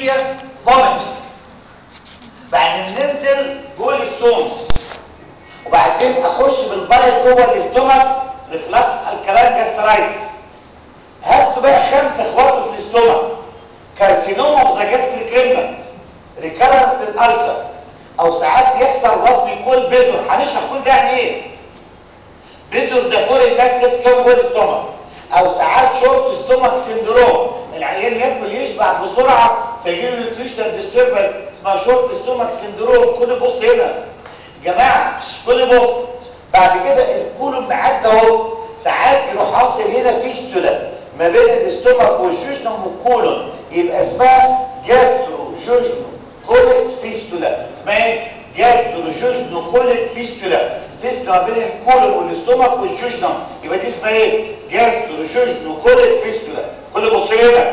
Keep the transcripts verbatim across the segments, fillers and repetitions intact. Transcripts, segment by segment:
بيلياس فوميتنج. بعدين ننزل جول ستونز، وبعدين اخش بالبايل جوه الاستومك ريفلكس الكالين جاسترايتس. هاتوا بقى خمسه اخواته في الاستومك، كارسينوما اوف ذا جاستريك ريمنت، ريكارنت الالسر، او ساعات يحصل وات بيكول بيزور. هنشرح كل ده يعني ايه. بيزور ده فورين باسكت كون جوه الاستومك، او ساعات شورت ستومك سندروم، العيان ياكل يشبع بسرعه فيجيله نيوتريشنال ديستربنس اسمها شورت ستومك سندروم. كل بص هنا يا جماعه، كل بص. بعد كده الكولوم معدى اهو، ساعات يروح حاصل هنا فيستولا ما بين الاستومك والجوجنوم والكولون، يبقى اسمها جاسترو جوجنو كوليك فيستولا. اسمها ايه؟ جاسترو جوجنو كوليك فيستولا. فيستولا ما بين الكولون والاستومك والجوجنوم، يبقى دي اسمها ايه؟ جاسترو جوجنو كوليك فيستولا. كل بص هنا.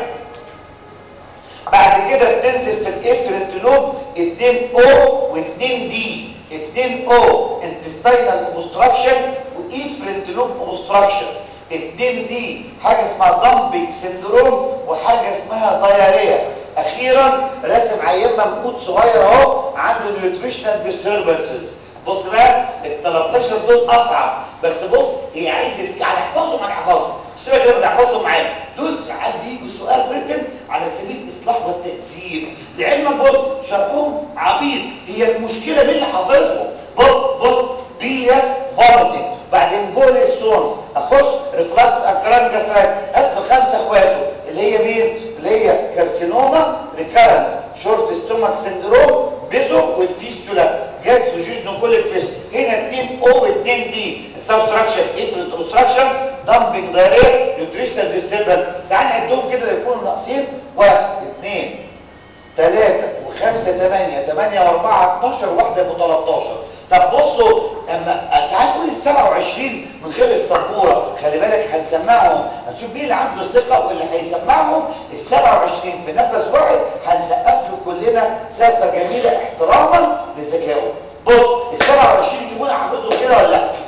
بعد كده بتنزل في الافرنت لوب اتنين او واتنين دي. اتنين او انتستينال اوبستراكشن وافرنت لوب اوبستراكشن. اتنين دي حاجه اسمها دامبنج سندروم وحاجه اسمها دايريا. اخيرا رسم عيان ممقوت صغير اهو عنده نيوتريشنال ديستربنسز. بص بقى ال تلتاشر دول اصعب، بس بص هي عايز يسك... هنحفظهم هنحفظهم سيبك كده بنحفظهم معايا. دول ساعات بيجوا سؤال ريتن على سبيل الاصلاح والتاثير. لعلمك بص شرحهم عبيط، هي المشكله مين اللي حافظهم. بص بص بيلياس فوميتنج، بعدين جول ستونز، اخش ريفلكس الكالين جاسترايت. هات له خمسه اخواته اللي هي مين؟ اللي هي كارسينوما ريكارنس، شورت ستومك سندروم، بيزو والفيستولا، جاسترو جوجنو كوليك فيستولا. هنا اتنين او واتنين دي، سبستراكشن افرنت اوبستراكشن، دامبنج دايريا، نيوتريشنال ديستربنس. تعال نعدهم كده يكونوا ناقصين واحد اثنين ثلاثة وخمسة ثمانية، ثمانية واربعة اتناشر، واحدة ابو تلتاشر. طب بصوا اما تعال نقول ال سبعة وعشرين من غير السبوره، خلي بالك هنسمعهم، هنشوف مين اللي عنده ثقه واللي هيسمعهم. ال سبعة وعشرين في نفس واحد هنسقف له كلنا سقفه جميله احتراما لذكائه. بص ال سبعة وعشرين تكون حافظهم كده ولا لا؟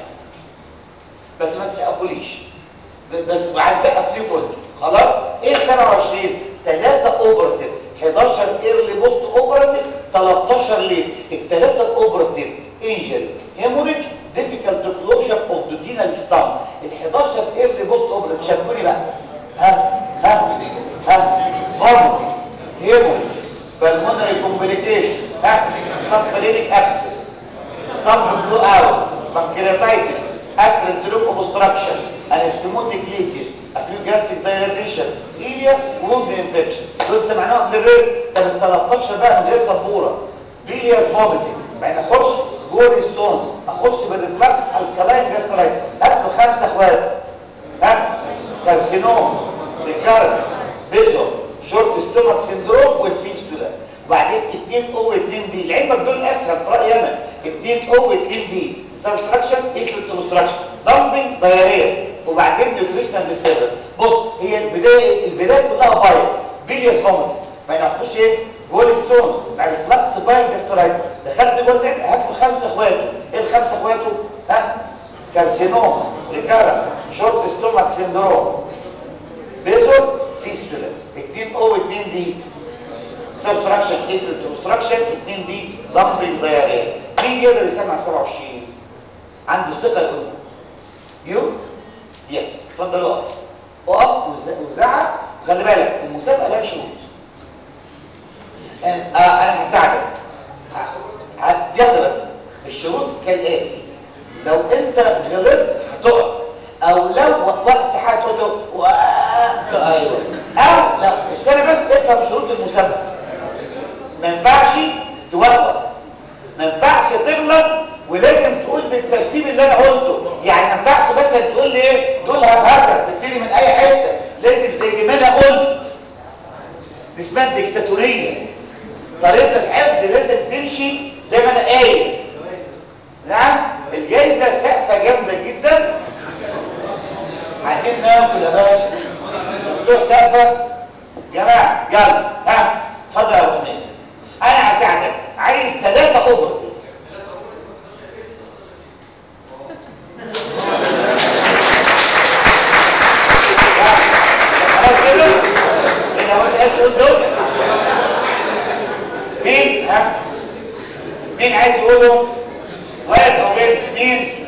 بس ما تسقفوليش، بس هنسقف ليه كله. خلاص؟ ايه ال سبعة وعشرين؟ ثلاثة اوبرتيف، حداشر ايرلي بوست اوبرتيف، تلتاشر ليه. الثلاثه الاوبرتيف انجري، هيموريج، difficult closure of the duodenal stump. ال حداشر ايرلي بوست اوبرتيف شاركوني بقى. ها ها ها فوميتنج، هيموريج، بالمونري كومبليكيشن، ها سبكلينيك ابسس، ستامب بلو اوت، بانكرياتايتس، افرنت لوب اوبستراكشن، انستموتيك ليكج، اكيوجاستيك دايلاتيشن، إلياس ووند انفكشن. دول سمعناهم من الريست. طب ال تلتاشر بقى من غير سبوره. بيلياس فوميتنج، بعدين اخش جول ستونز، اخش بالريفلكس الكالين جاسترايتس. هات له خمسه اخوات، ها كارسينوم، ريكارنس، بيزو، شورت ستومك سندروم والفيستولا. وبعدين اتنين او واتنين دي. لعلمك دول اسهل في رايي انا. اتنين او واتنين دي، سبستراكشن ايكوال اوبستراكشن، دامبنج دايريا، وبعدين نيوتريشنال ديستربنس. بص هي البدايه البدايه كلها بايل بيلياس فوميتنج، بعدين هتخش ايه؟ جول ستونز مع ريفلكس بايل جاسترايتس. دخلت جول نت، هات له خمسه اخواته. ايه الخمسه اخواته؟ ها كارسينوما، ريكارنس، شورت ستومك سندروم، بيزو، فيستولا. اتنين او واتنين دي، سبستراكشن افرنت اوبستراكشن، اتنين دي دامبنج دايريا. مين يقدر يسمع سبعة وعشرين؟ عنده ثقه يقول يو يس. اتفضل اقف اقف وزعق. خلي بالك المسابقه لها شروط. انا انا هساعدك هتتياخد، بس الشروط كالاتي: لو انت غلطت هتقف، او لو وقت حاجه تقول ايوه، او لا استنى بس افهم شروط المسابقه. ما ينفعش توقف، ما ينفعش تغلط، ولازم تقول بالترتيب اللي انا قلته. يعني ما ينفعش بس تقول لي ايه دول هبهزه تبتدي من اي حته، لازم زي ما انا قلت. دي اسمها الديكتاتوريه. طريقه الحفظ لازم تمشي زي ما انا قايل. نعم الجايزه سقفه جامده جدا. عايزين ناكل يا باشا، مفتوح سقفه جماعه. يلا ها اتفضل يا ابو حميد، انا هساعدك. عايز ثلاثه اوبرتيف. خلاص كده؟ اللي هو انت قاعد تقول دول مين عايز يقولهم؟ ولد او بنت؟ مين؟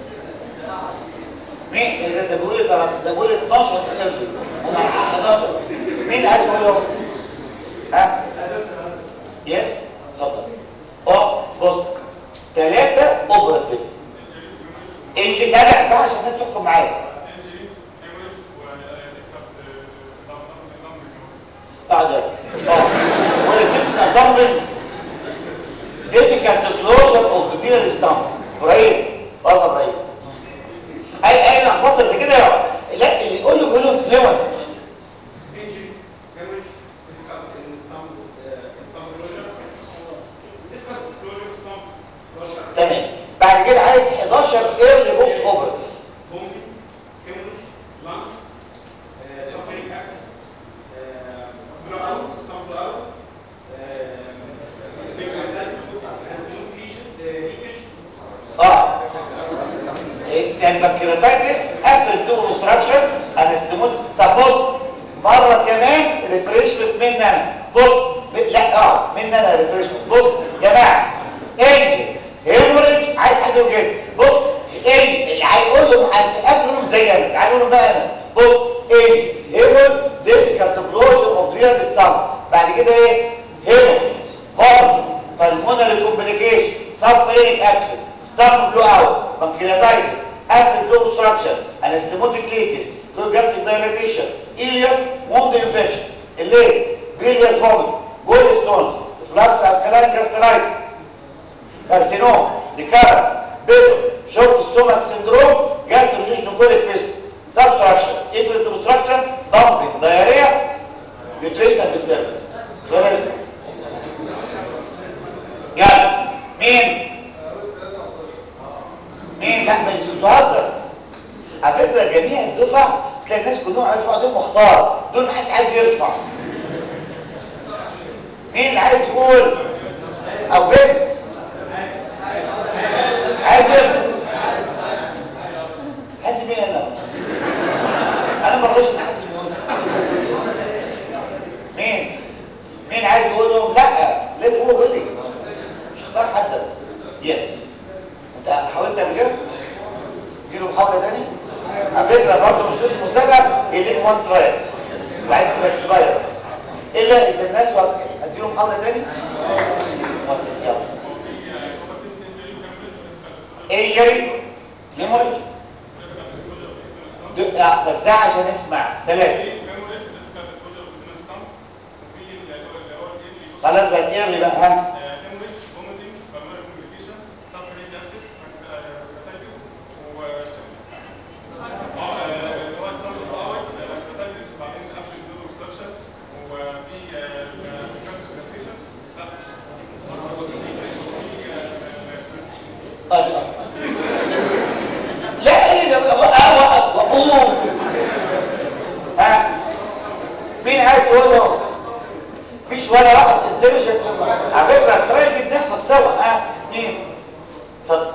مين؟ ده ده بيقول ده بيقول اتناشر ايرلي هم حداشر. مين عايز يقولهم؟ ها؟ يس اتفضل. اه بص ثلاثة اوبراتيف انجي. لا لا صح عشان الناس تحكم معايا. بعد اه ولا تفهم ضمن difficult closure of the penal stump. ابراهيم بابا ابراهيم اي اي لخبطه زي كده. لا اللي يقول له يقول له فلوينت. تمام. بعد كده عايز حداشر ايرلي بوست اوبراتيف. اه كان بكتيريتايتس قفل تو اوبستراكشن انستموت. طب بص مره كمان ريفريشمنت مني انا. بص لا اه مني انا ريفريشمنت. بص يا جماعه انجل هيموريج عايز حد يقول كده. بص ايه اللي هيقول لهم هنسقف لهم زي انا. تعالوا لهم بقى انا. بص ايه هيمور ديفيكالت كلوجر اوف ريال ستامب. بعد كده ايه هيمور فارج بالمونري كومبليكيشن سبفرينيك ابسس ستامب بلو اوت بانكرياتايتس قفل تو اوبستراكشن انستموتيك ليكج تو جاستريك دايلاتيشن إلياس ووند انفكشن اللي بيلياس فوميت جول ستونز فلاكس الكالين جاسترايتس كارسينوم ريكارنس بيتو شوك ستومك سندروم جاستروجينوكوليك فيستول سبستراكشن افرنت اوبستراكشن دامبنج دايريا نيوتريشنال ديستربنسز. خلاص يلا مين مين؟ لا مش بتهزر على فكره. جميع الدفع تلاقي الناس كلهم عارفين دول مختار، دول ما حدش عايز يرفع. مين اللي عايز يقول؟ او بنت عايز يرفع؟ حازم مين؟ انا انا ما رضيتش ان حازم يقول. مين مين عايز يقولهم؟ لا ليه هو بدي مش اختار حد. يس انت حاولت قبل كده اديله محاوله تاني. على فكره برضه مش المسابقه اللي وان ترايل وبعدين تبقى اكسباير الا اذا الناس وافقت. اديله محاوله تاني. موافق يلا. انجري هيموريج بس عشان اسمع ثلاثه خلاص بقى ايه بقى ها. لا ايه ده وقف وقوم. ها مين عايز يقوله؟ مفيش ولا واحد انتليجنت. على فكره الترايل دي بنحفظ سوا. ها مين؟ اتفضل.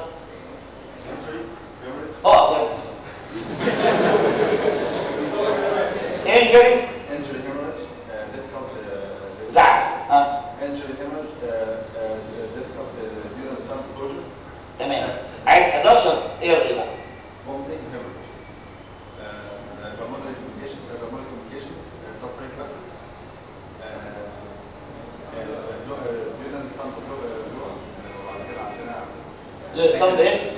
اقف يا ابني. انجري زعل. ها تمام. عايز حداشر ايه بقى؟ لو اسطمب ايه؟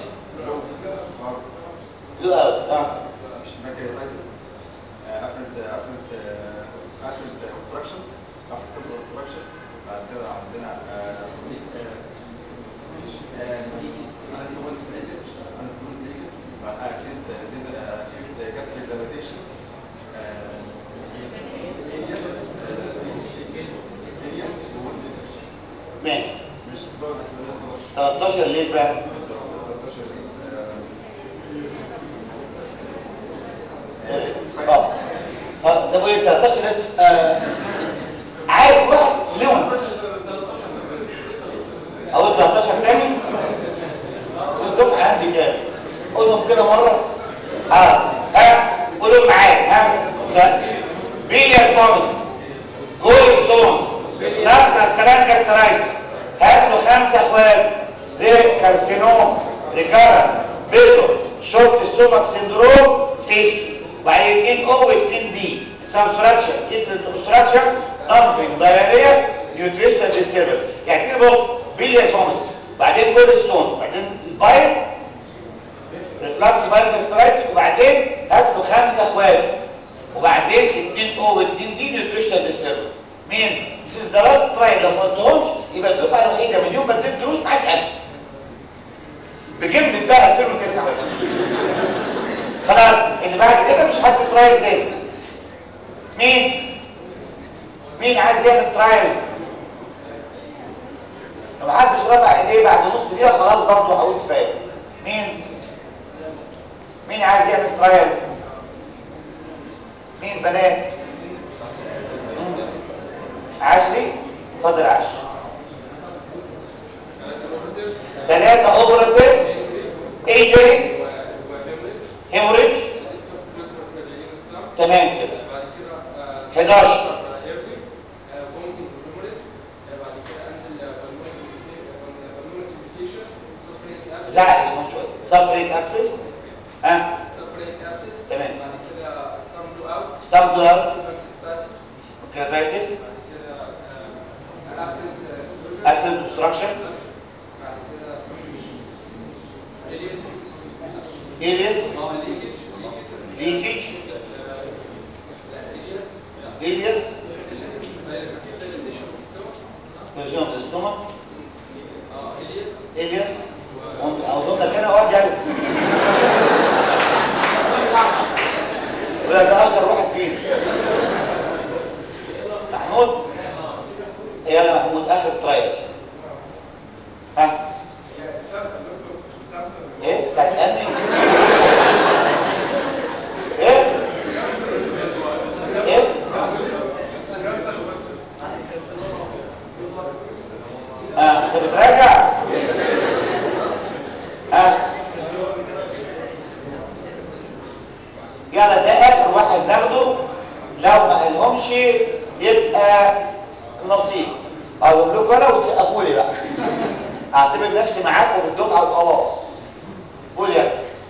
لو اوت. اه مش ماكيولايتس افرد افرد افرد اوبستراكشن افرد اوبستراكشن. بعد كده عندنا ماشي. تلتاشر ليه بقى؟ اه ده بقى تلتاشر. آه. عايز واحد فلوينت او تلتاشر تاني. الدفعه عندي كام؟ قولهم كده مره. اه ها قولهم معايا. ها بيلياس فوميت جول ستونز نفس الكلام جاسترايتس. هات له خمسه اخوات ري كارسينوم ريكارنس بيتر شورت ستومك سندروم فيس. وبعدين اتنين او واتنين دي سبستراكشن افرد اوبستراكشن دامبنج دايريا نيوتريشنال ديستربنس. يعني كده بص بيليا سومت بعدين جول ستون بعدين البايل ريفلاكس بايل جاسترايتس وبعدين هات له خمسه اخوات وبعدين اتنين او واتنين دي نيوتريشنال ديستربنس. مين؟ This is the last trial. لو ما قلتهمش يبقى الدفعه الوحيده من يوم ما اديت دروس ما حدش قال. بجمله بقى ألفين وتسعة خلاص اللي بعد كده مش حد ترايل تاني. مين؟ مين عايز يعمل ترايل؟ لو محدش رفع ايديه بعد نص دقيقه خلاص برضه هقول كفايه. مين؟ مين عايز يعمل ترايل؟ مين بنات؟ عشري اتفضل عشري. ثلاثة اوبراتيف ايجري هيموريج تمام كده. حداشر زعل اسمه شويه سابريك ابسس ها سابريك ابسس تمام. بعد كده ستامبلو اوت ستامبلو اوت كراتايتس افرد اوبستراكشن بعد كده اليس اليس ليكيج اليس ليجن في الستومك اليس اليس او ضمن كده واحد يعني ولا ده اشهر واحد فين محمود. يلا محمود اخر ترايل. ها ايه انت هتسالني ايه ايه اه انت بتراجع ها يلا ده اخر واحد ناخده. لو ما قالهمش يبقى نصيب اقول لكم انا وتسقفوا لي بقى. اعتبر نفسي معاكم في الدفعه وخلاص. قول يا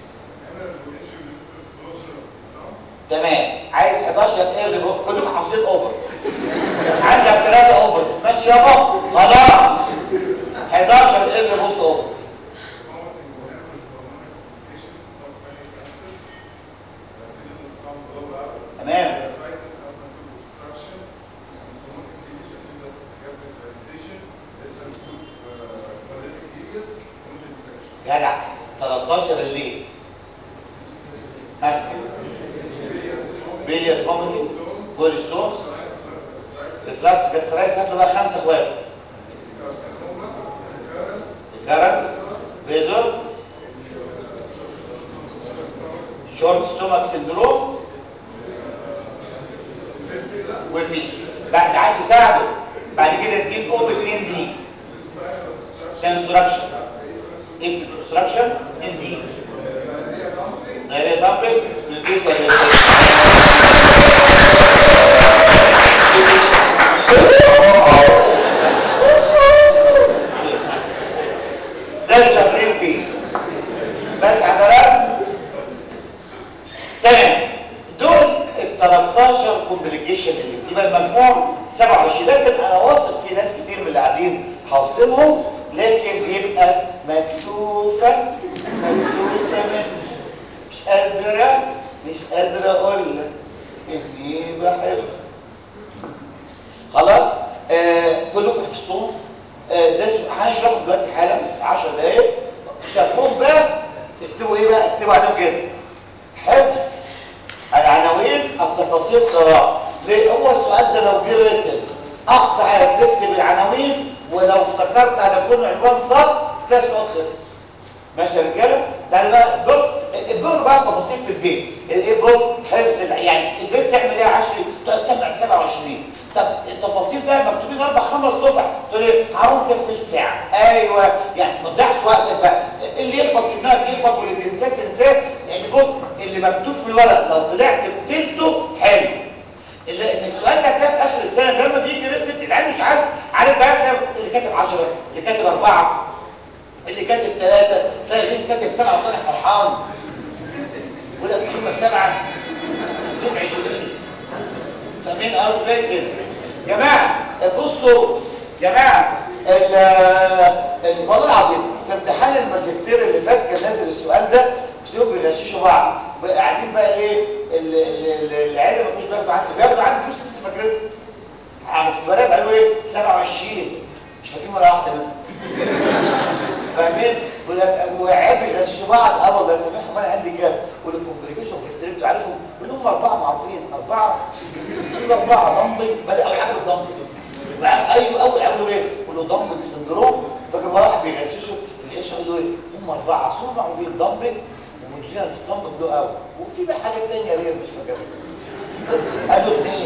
تمام. عايز حداشر ايرلي بوك كلكم حافظين اوفر. عندك ثلاثه اوفر ماشي يابا خلاص. حداشر ايرلي بوست اوفر تمام. جدع تلتاشر الليل ها بيلياس مومنتي جول ستونز ريفلاكس جاسترايتس. هات له بقى خمسه اخوات كارنس بيزر شورت ستومك سندروم والفيش. بعد عايز يساعده بعد كده اتنين او اتنين دي كونستراكشن اف كونستراكشن اتنين دي دايريه دامبل سيركيس ده اللي شاطرين فيه بس عضلات تمام. دول ال تلتاشر كومبليكيشن اللي بتبقى المجموع سبعة وعشرين. لكن انا واثق في ناس كتير من اللي قاعدين حافظينهم لكن بيبقى مكسوفه مكسوفه من مش قادره مش قادره اقول لك اني بحب. خلاص آه كلكم حفظتوه. آه ده هنشرحه دلوقتي حالا عشر دقايق. شافوهم بقى اكتبوا ايه بقى؟ اكتبوا عليهم كده حفظ العناوين التفاصيل قراءه. ليه هو السؤال ده لو جه رتب اقصى حاجه تكتب العناوين ولو افتكرت ان يكون عنوان صح ده السؤال خلص. ماشي يا رجاله؟ تعالوا بقى بص ادوا بقى تفاصيل في البيت. الايه بص حفظ يعني في البيت تعمل ايه يا عشري؟ تقعد تسمع ال سبعة وعشرين. طب التفاصيل بقى مكتوبين اربع خمس صفح تقول ايه؟ هقوم كده في ثلث ساعه. ايوه يعني ما تضيعش وقتك بقى. اللي يخبط في دماغك يخبط واللي تنساه تنساه. يعني بص اللي مكتوب في الورق لو طلعت بتلته حلو. اللي السؤال ده كان في اخر السنه لما بيجي رتب العيال مش عارف عارف بقى اللي كاتب عشرة اللي كاتب اربعة اللي جماعه بصوا جماعه ال ال- والله العظيم في امتحان الماجستير اللي فات كان نازل السؤال ده بيسيبوا بيغششوا بعض قاعدين بقى ايه ال- ال- ال- العيال ما كانوش بياخدوا عندي بياخدوا عندي فلوس لسه فاكرين. انا كنت براقب قالوا ايه سبعة وعشرين مش فاكرين ولا واحده منهم. فاهمين؟ وقاعد بيغششوا بعض اه والله سامحهم انا عندي كام والكومبليكيشن والهيستوري عارفهم كلهم اربعه معروفين اربعه كل اربعه ضمبي بدا اول حاجه بالضمبي دول ايوه اول عملوا ايه؟ قالوا ضمبي سندروم فاكر واحد بيغششوا بيغششوا يقولوا ايه؟ هم اربعه اصلا معروفين ضمبي ومدينا الاسطمبه بلو قوي وفي بقى حاجات ثانيه ريال مش فاكرها بس قالوا اثنين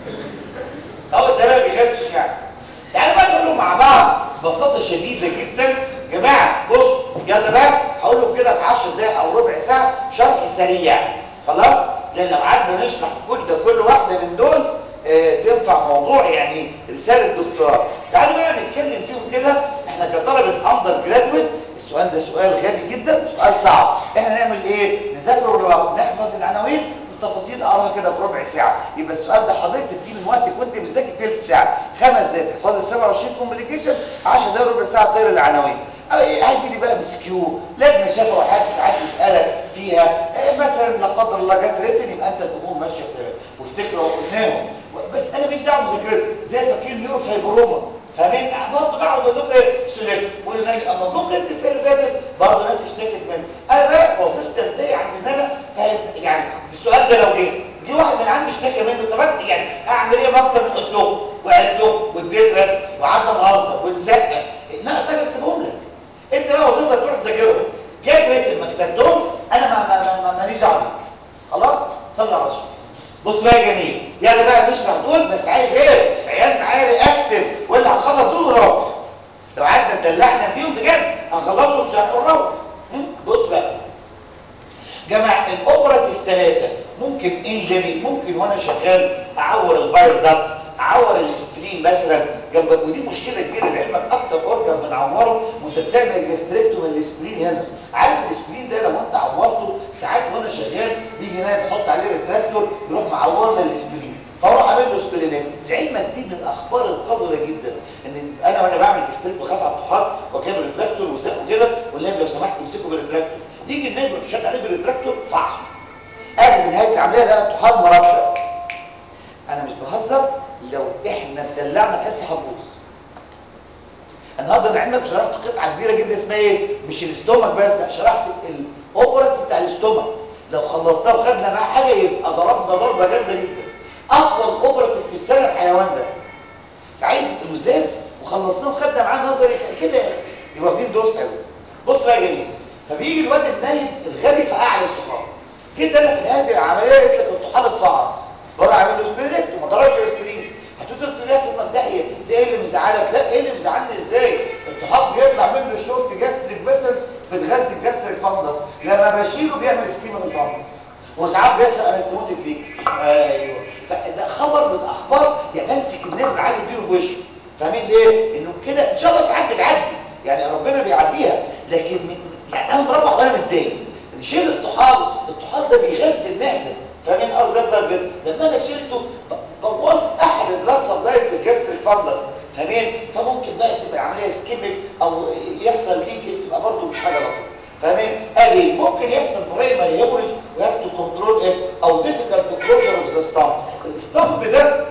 اهو ده بقى بيغشش يعني يعني بقى نقول مع بعض ببساطه شديده جدا جماعه بص يلا بقى هقول لكم كده في عشر دقايق او ربع ساعه شرح سريع خلاص لان لو قعدنا نشرح في كل ده كل واحده من دول آه تنفع موضوع يعني رساله دكتوراه. تعالوا بقى نتكلم فيهم كده. احنا كطلبه اندر جرادويت السؤال ده سؤال غبي جدا سؤال صعب. احنا نعمل ايه؟ نذاكر ونراقب نحفظ العناوين والتفاصيل اقراها كده في ربع ساعه. يبقى السؤال ده حضرتك تديه من وقتك وانت بتذاكر ثلث ساعه خمس دقايق تحفظ ال سبعة وعشرين كومبليكيشن عشر دقايق ربع ساعه تقرا العناوين. عارف دي بقى مسكيو لجنه شافه حاجه ساعات يسالك فيها إيه مثلا لا قدر الله جت ريتن يبقى انت الامور ماشيه تمام وافتكروا قلناهم بس انا مش دعوه بمذاكرتي زي فاكرين نيور فايبروما فاهمين برضه بقعد اقول لكم ايه سوليت والغني اما جمله السنه اللي فاتت برضه ناس اشتكت مني. انا بقى وظيفتي تنتهي عند ان انا فاهم يعني السؤال ده لو جه جه واحد من عندي اشتكى منه طب يعني اعمل ايه اكتر من قلت له وقعدت له واديت رسم وقعدنا نهزر ونسقف ناقص حاجه اكتبهم لك. انت بقى وظيفتك تروح تذاكرهم جت ريتم ما كتبتهمش انا ما ما ما ماليش دعوه بيك خلاص صلي على الرسول. بص بقى يا جميل يعني بقى نشرح دول بس عايز ايه عيال معايا رياكتيف ولا هنخلص دول ونروح لو قعدنا ندلعنا بيهم بجد هنخلصهم مش هنروح. بص بقى جماعه الاوبراتيف ثلاثه ممكن انجري ممكن وانا شغال اعور البايل ده اعور السبلين مثلا جنب ودي مشكله كبيره لعلمك اكتر اورجن بنعوره وانت بتعمل جاستريكتوم السبلين هنا. عارف السبلين ده لو انت عورته ساعات وانا شغال بيجي نايم بحط عليه ريتراكتور يروح معور لي السبلين فاروح اعمل له سبلينات. لعلمك دي من الاخبار القذره جدا ان انا وانا بعمل جاستريك بخاف على الطحال وجايب الريتراكتور وزقه كده والنايم لو سمحت تمسكه بالريتراكتور يجي النايم يروح شاد عليه بالريتراكتور فعصه قبل نهايه العمليه لقى الطحال مربشه. انا مش بهزر لو احنا اتدلعنا تحس هتبوظ. النهارده انا عندك شرحت قطعه كبيره جدا اسمها ايه مش الاستومك بس لا شرحت الاوبراتيف بتاع الاستومك لو خلصتها وخدنا معاه حاجه يبقى ضربنا ضربه جامده جدا. اطول اوبراتيف في السنه الحيوان ده عايز لزاز وخلصناه وخدنا معاه نظري كده يبقى واخدين دوس حلو. بص بقى يا جميل فبيجي الواد النايم الغبي في اعلى الطحال جيت انا في نهايه العمليه قلت لك الطحال اتفعص بروح اعمل له سبرينكت وما ضربش السبرين هتقول لي لازم في داهيه ده ايه اللي مزعلك؟ لا ايه اللي مزعلني ازاي؟ الطحال بيطلع منه الشورت جاستريك فيسل بتغذي الجاستريك فانجس لما بشيله بيعمل اسكيما بالفانجس وساعات بيحصل انستموتيك ليك ايوه فده خبر من الاخبار يعني امسك النمر عايز اديله في وشه فاهمين ليه؟ انه كده ان شاء الله ساعات بتعدي يعني ربنا بيعديها لكن يعني انا مروح وانا متضايق نشيل الطحال الطحال ده بيغذي المعده فاهمين قصدي افضل لما انا شلته بوظت احد البلاد سبلايز للجاستريك فانجس فاهمين فممكن بقى تبقى العمليه سكيميك او يحصل ليك تبقى برضه مش حاجه لطيفه فاهمين ادي ممكن يحصل برايمري هيموريج وهاف تو كنترول ايه او ديفيكالت كلوجر اوف ذا ستامب. الستامب ده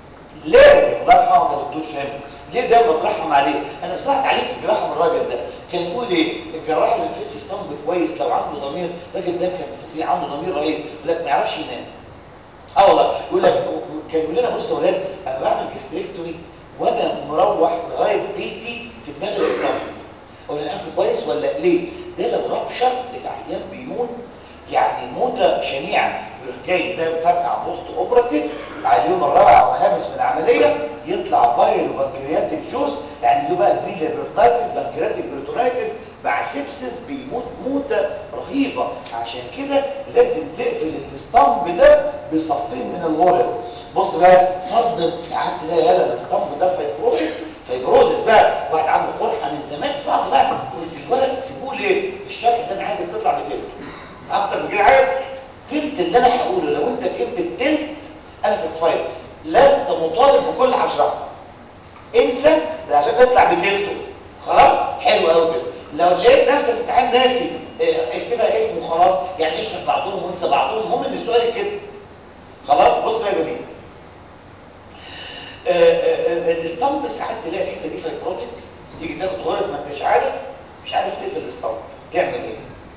لازم الله يرحمه يا دكتور شامل ليه ده بترحم عليه انا بصراحه اتعلمت الجراحه من الراجل ده كان يقول ايه الجراح اللي ما فيش ستامب كويس لو عنده ضمير الراجل ده كان فظيع عنده ضمير رهيب يقول لك ما يعرفش ينام. اه والله يقول لك كان يقول لنا بص يا ولاد انا بعمل جاستريكتومي وانا مروح لغايه بيتي في دماغ الاسلام اقول انا قافل كويس ولا ليه؟ ده لو ربشر العيان بيموت يعني موته شنيعه يروح جاي ده فرق على بوست اوبراتيف على اليوم الرابع او الخامس من العمليه يطلع بايل وبنكرياتيك جوز يعني دي بقى بيليا بيرتايتس بنكرياتيك بريتونايتس مع سيبسس بيموت موته رهيبه. عشان كده لازم تقفل الاسطمب ده بصفين من الغرز. بص بقى فرض ساعات تلاقي هلا الاسطمب ده فايبروزس فايبروزس بقى واحد عنده قرحه من زمان اسمعوا بقى قلت الولد سيبوه ليه الشرح ده انا عايزك تطلع بتلت اكتر من كده عايز تلت اللي انا هقوله لو انت فهمت التلت انا ساتسفايد لست مطالب بكل عشرة اطلع بتلته. خلاص حلو قوي كده. لو لقيت نفسك امتحان ناسي اه اكتبها اسمه خلاص، يعني اشرح بعضهم وانسى بعضهم، المهم ان السؤال كده. خلاص بص بقى يا جميل. الاسطمب ساعات تلاقي الحته دي فايبروتيك، تيجي تاخد غرز ما انتش عارف، مش عارف تقفل الاسطمب، تعمل ايه؟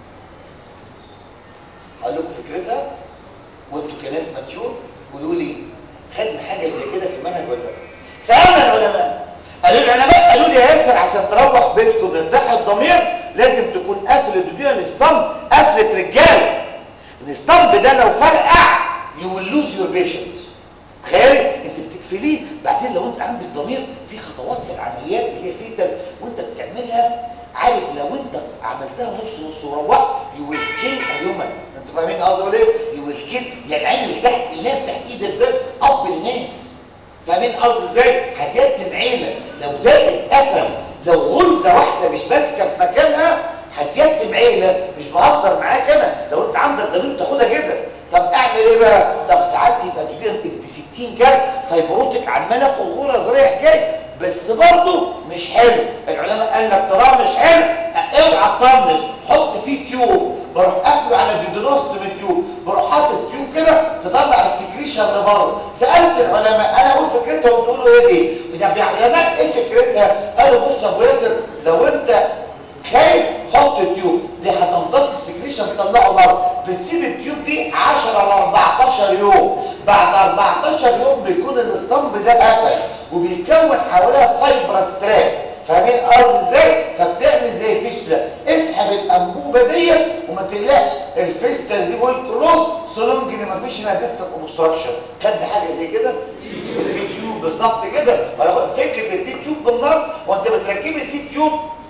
هقول لكم فكرتها وانتوا كناس ماتيور قولوا لي خدنا حاجه زي كده في المنهج ولا لا؟ سالنا العلماء، قالوا العلماء قالوا لي يا ياسر عشان تروح بيتكم مرتاح الضمير لازم تكون قافل الدنيا الاسطمب قفله رجاله. الاسطمب ده لو فرقع يو ويل لوز يور بيشنت. تخيل انت بتقفليه، بعدين لو انت عندك ضمير في خطوات في العمليات اللي هي فيتال وانت بتعملها، عارف لو انت عملتها نص نص وروحت يو ويل كيل هيومن. انتوا فاهمين قصدي ايه؟ يو ويل كيل، يعني العين اللي تحت اللي تحت ايدك ده اب الناس. فاهمين قصدي ازاي؟ هتيتم عيله لو ده اتقفل، لو غرزه واحده مش ماسكه في مكانها هتيتم عيله. مش بهزر معاك انا، لو انت عندك ضمير تاخدها كده. طب اعمل ايه بقى؟ طب ساعات يبقى كده ابن ستين كام فايبروتك عمال اخد غرز رايح جاي، بس برضه مش حلو. العلماء قال لك تراه مش حلو، اوعى تطنش، حط فيه تيوب، بروح قافله على الديدونوست من التيوب، بروح حاطط التيوب كده تطلع السكريشن لبره. سالت العلماء انا اقول فكرتهم تقولوا ايه دي؟ طب يا علماء ايه فكرتها؟ قالوا بص يا ابو ياسر لو انت خايف حط التيوب دي هتمتص السكريشن تطلعه بره، بتسيب التيوب دي عشرة ل أربعتاشر يوم، بعد أربعتاشر يوم بيكون الاسطمب ده قفل وبيكون حواليها فايبرس تراك. فاهمين قصدي ازاي؟ فبتعمل زي فيستلا، اسحب الانبوبه ديت وما تقلقش الفيستلا دي ويل كلوز سولونج ان مفيش هنا ديستال اوبستراكشن. خد حاجه زي كده التي تيوب بالظبط كده. فكره التي تيوب بالنص وانت بتركبي التي تيوب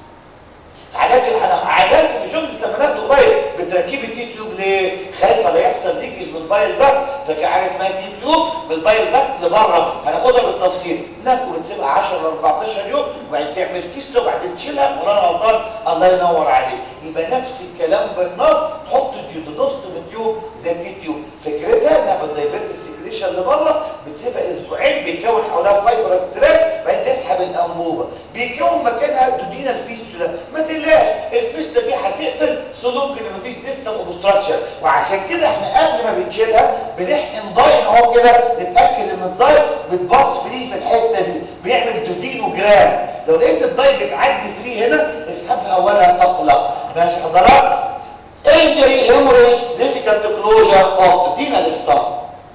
عجبني، انا عجبني في شغل استمنات قريب بتركيب التي تيوب ليه؟ خايفه لا يحصل ليكج من البايل داكت، فكان حاجه اسمها تي تيوب من البايل داكت لبره، هناخدها بالتفصيل. هناك وبتسيبها عشرة ل أربعتاشر يوم وبعدين تعمل فيستله وبعدين تشيلها مولانا غلطان الله ينور عليك. يبقى نفس الكلام بالنص، تحط الديودونوست من تيوب زي التي تيوب، فكرتها انها بتدايفرت السكريشن لبره، بتسيبها اسبوعين بيكون حواليها فايبرس تراك، بعدين تسحب الانبوبه بيكون مكانها دودينا الفيستولا. ما تقلقش الفيستولا دي هتقفل سولونج ان مفيش ديستال اوبستراكشن. وعشان كده احنا قبل ما بنشيلها بنحقن داين اهو كده نتاكد ان الداين بتباص فري في الحته دي، بيعمل دودينوجرام. لو لقيت الداين بتعدي فري هنا اسحبها ولا تقلق. ماشي حضرتك؟ injury hemorrhage difficult closure of the dental stump.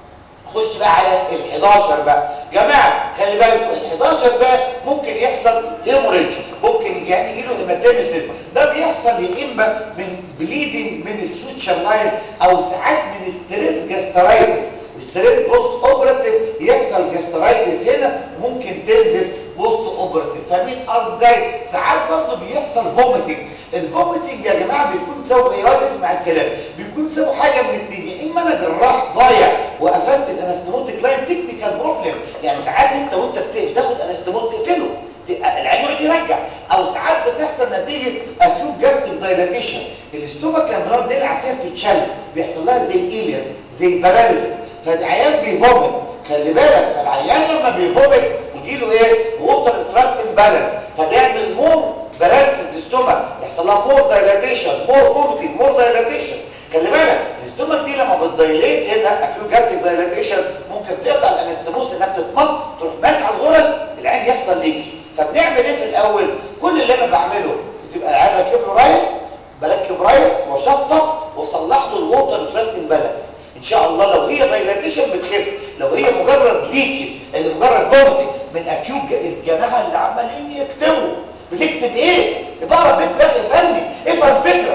خش بقى على ال حداشر بقى. جماعه خلي بالكم ال حداشر بقى ممكن يحصل هيموريدج، ممكن يعني يجي له هيماتيمسيس. ده بيحصل يا اما من بليدنج من السوتشر لاين او ساعات من ستريس جاسترايتس. ستريس بوست اوبراتيف يحصل جاسترايتس هنا ممكن تنزل بوست اوبراتيف. فاهمين ازاي؟ ساعات برضه بيحصل فوميتنج. الفوميتنج يا جماعه بيكون سبب ايه؟ اسمع الكلام، بيكون سبب حاجه من الاثنين، يا اما انا جراح ضايع وقفلت الانستموتيك لاين تكنيكال بروبلم، يعني ساعات انت وانت بتاخد انستموت تقفله العين يقعد يرجع، او ساعات بتحصل نتيجه اكيوت جاستريك دايلاتيشن. الاستومك لما بنقعد نلعب فيها بتتشل بيحصل لها زي الايلياس زي باراليسيس، فالعيان بيفومت. خلي بالك فالعيان لما بيفومت يجي له ايه؟ ووتر تراك امبالانس، فبيعمل مور باراليسيس للاستومك، يحصل لها مور دايلاتيشن مور فوميتنج مور دايلاتيشن. خلي بالك الاستومك دي لما بتدايليت هنا اكيوت جاستريك دايلاتيشن ممكن تقطع الانستموس انها بتتمط تروح ماسحه الغرز العين يحصل ليكج. فبنعمل ايه في الاول؟ كل اللي انا بعمله بتبقى العين راكب له رايح، بركب رايح واشفط واصلح له الووتر تراك امبالانس. ان شاء الله لو هي دايلاتيشن بتخف، لو هي مجرد ليكج اللي مجرد فوميتنج من اكيوت. الجماعه اللي عمالين يكتبوا بتكتب ايه؟ يبقى بيت يا اخي فني افهم فكره.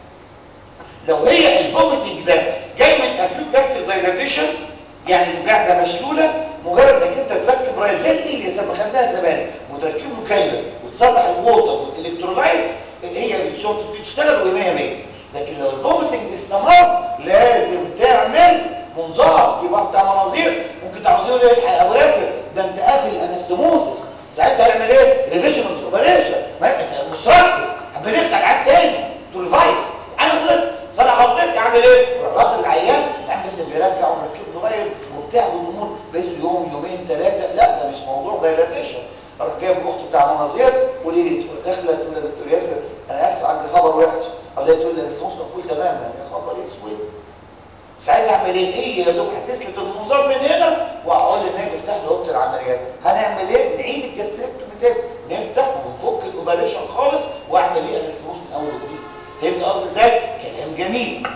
لو هي الفوميتنج ده جاي من اكيوت جاستريك دايلاتيشن يعني المعده مشلوله، مجرد انك انت تركب رايل زي الايلياس لما خدناها زمان وتركب له كايلر وتصلح الووتر والالكترولايتس هي الشوط بتشتغل ومية مية. لكن لو الفوميتنج استمر لازم تعمل منظار، يبقى بتاع مناظير. ممكن بتاع مناظير يقول ايه يا ابو ياسر ده انت قافل الانستموزس، ساعتها هيعمل ايه؟ ريفيجن اوف اوبريشن، انت مستركب بنفتح العيان تاني تو ريفايس. انا غلطت فانا غلطت اعمل ايه؟ واخد العيان العيان بس بيرجع ومركب له رايل وبتاع والامور بقيت يوم يومين ثلاثه. لا ده مش موضوع دايلاتيشن، اروح جايب الاخت بتاع مناظير وليلي داخله تقول لي يا دكتور ياسر انا اسف عندي خبر وحش، او لا تقول لي السموس مقفول تماما، يا خبر اسود. ساعتها اعمل ايه؟ ايه يا دوب هتسلت المنظار من هنا واقول للنايب افتح له اوضه العمليات. هنعمل ايه؟ نعيد الجاستريكتومي تاني، نفتح ونفك الاوبريشن خالص واعمل ايه؟ انا السموس من اول وجديد. فهمت قصدي ازاي؟ كلام جميل.